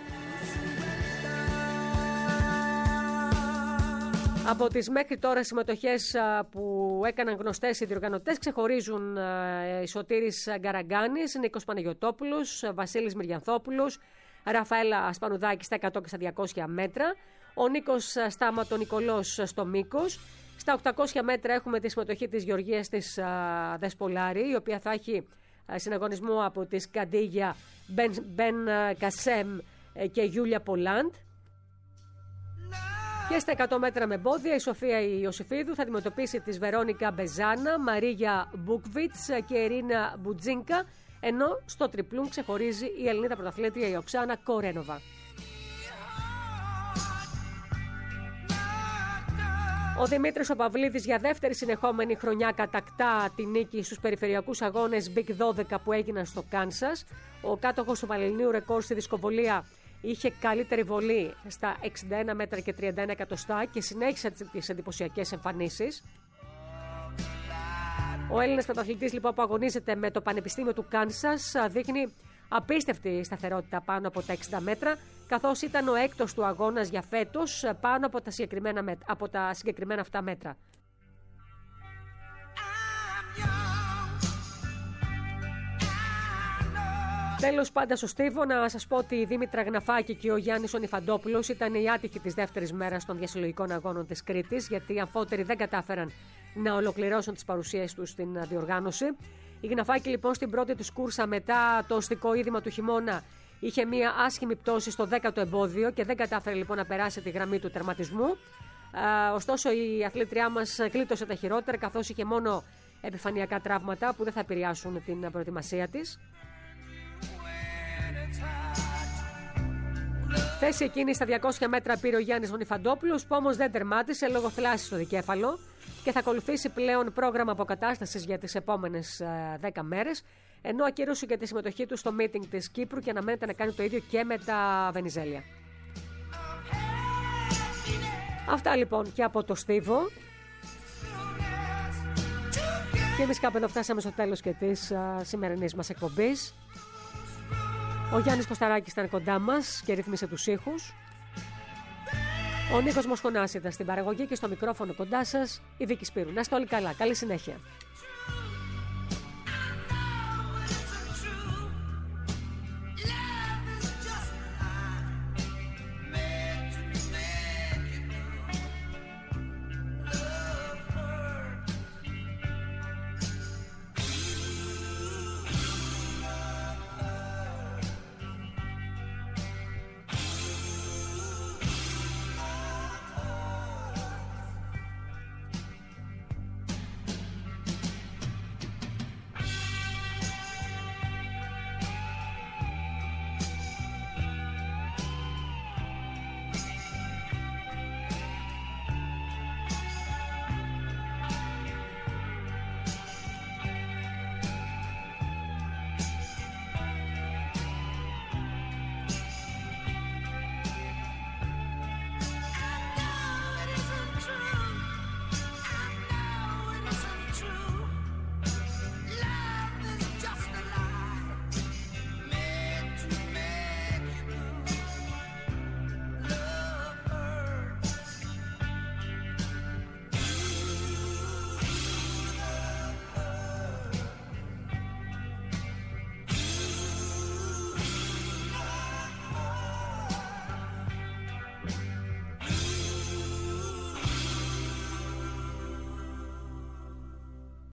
Από τις μέχρι τώρα συμμετοχές που έκαναν γνωστές οι διοργανωτές, ξεχωρίζουν οι Σωτήρης Γκαραγκάνης, Νίκος Παναγιωτόπουλος, Βασίλης Μυριανθόπουλος, Ραφαέλα Ασπανουδάκη στα εκατό και στα διακόσια μέτρα, ο Νίκος Στάματο Νικολός στο μήκος. Στα οκτακόσια μέτρα έχουμε τη συμμετοχή της Γεωργίας της Δεσπολάρη, η οποία θα έχει συναγωνισμό από τις Καντίγια, Μπεν, Μπεν Κασέμ και Γιούλια Πολάντ. Και στα εκατό μέτρα με εμπόδια η Σοφία Ιωσήφιδου θα αντιμετωπίσει τις Βερόνικα Μπεζάνα, Μαρίγια Μπούκβιτς και Ερίνα Μπουτζίνκα, ενώ στο τριπλούν ξεχωρίζει η Ελληνίδα πρωταθλήτρια η Οξάνα Κορένοβα. Ο Δημήτρης ο Παυλίδης για δεύτερη συνεχόμενη χρονιά κατακτά τη νίκη στους περιφερειακούς αγώνες Big δώδεκα που έγιναν στο Κάνσας. Ο κάτοχος του Πανελληνίου ρεκόρ στη δισκοβολία είχε καλύτερη βολή στα εξήντα ένα μέτρα και τριάντα ένα εκατοστά και συνέχισε τις εντυπωσιακές εμφανίσεις. Ο Έλληνας πρωταθλητής λοιπόν που αγωνίζεται με το Πανεπιστήμιο του Κάνσας δείχνει απίστευτη σταθερότητα πάνω από τα εξήντα μέτρα, καθώς ήταν ο έκτος του αγώνας για φέτος πάνω από τα συγκεκριμένα, από τα συγκεκριμένα αυτά μέτρα. Τέλος, πάντα στο στίβο, να σας πω ότι η Δήμητρα Γναφάκη και ο Γιάννης ο Νιφαντόπουλος ήταν οι άτυχοι της δεύτερης μέρας των διασυλλογικών αγώνων της Κρήτης, γιατί οι αμφότεροι δεν κατάφεραν να ολοκληρώσουν τις παρουσίες τους στην διοργάνωση. Η Γναφάκη λοιπόν στην πρώτη της κούρσα μετά το οστικό είδημα του χειμώνα είχε μία άσχημη πτώση στο δέκατο εμπόδιο και δεν κατάφερε λοιπόν να περάσει τη γραμμή του τερματισμού. Α, ωστόσο η αθλήτριά μας κλείτωσε τα χειρότερα, καθώς είχε μόνο επιφανειακά τραύματα που δεν θα επηρεάσουν την προετοιμασία της. Θέση εκείνη στα διακόσια μέτρα πήρε ο Γιάννης Νιφαντόπουλος, που όμως δεν τερμάτισε λόγω θλάσσης στο δικέφαλο και θα ακολουθήσει πλέον πρόγραμμα αποκατάστασης για τις επόμενες δέκα μέρες, ενώ ακύρωσε και τη συμμετοχή του στο meeting της Κύπρου και αναμένεται να κάνει το ίδιο και με τα Βενιζέλια. Αυτά λοιπόν και από το στίβο. Και εμείς κάπου εδώ φτάσαμε στο τέλος και της uh, σημερινής μας εκπομπής. Ο Γιάννης Κωσταράκης ήταν κοντά μας και ρύθμισε τους ήχους. Ο Νίκος Μοσχονάς ήταν στην παραγωγή και στο μικρόφωνο κοντά σας η Βίκη Σπύρου. Να είστε όλοι καλά. Καλή συνέχεια.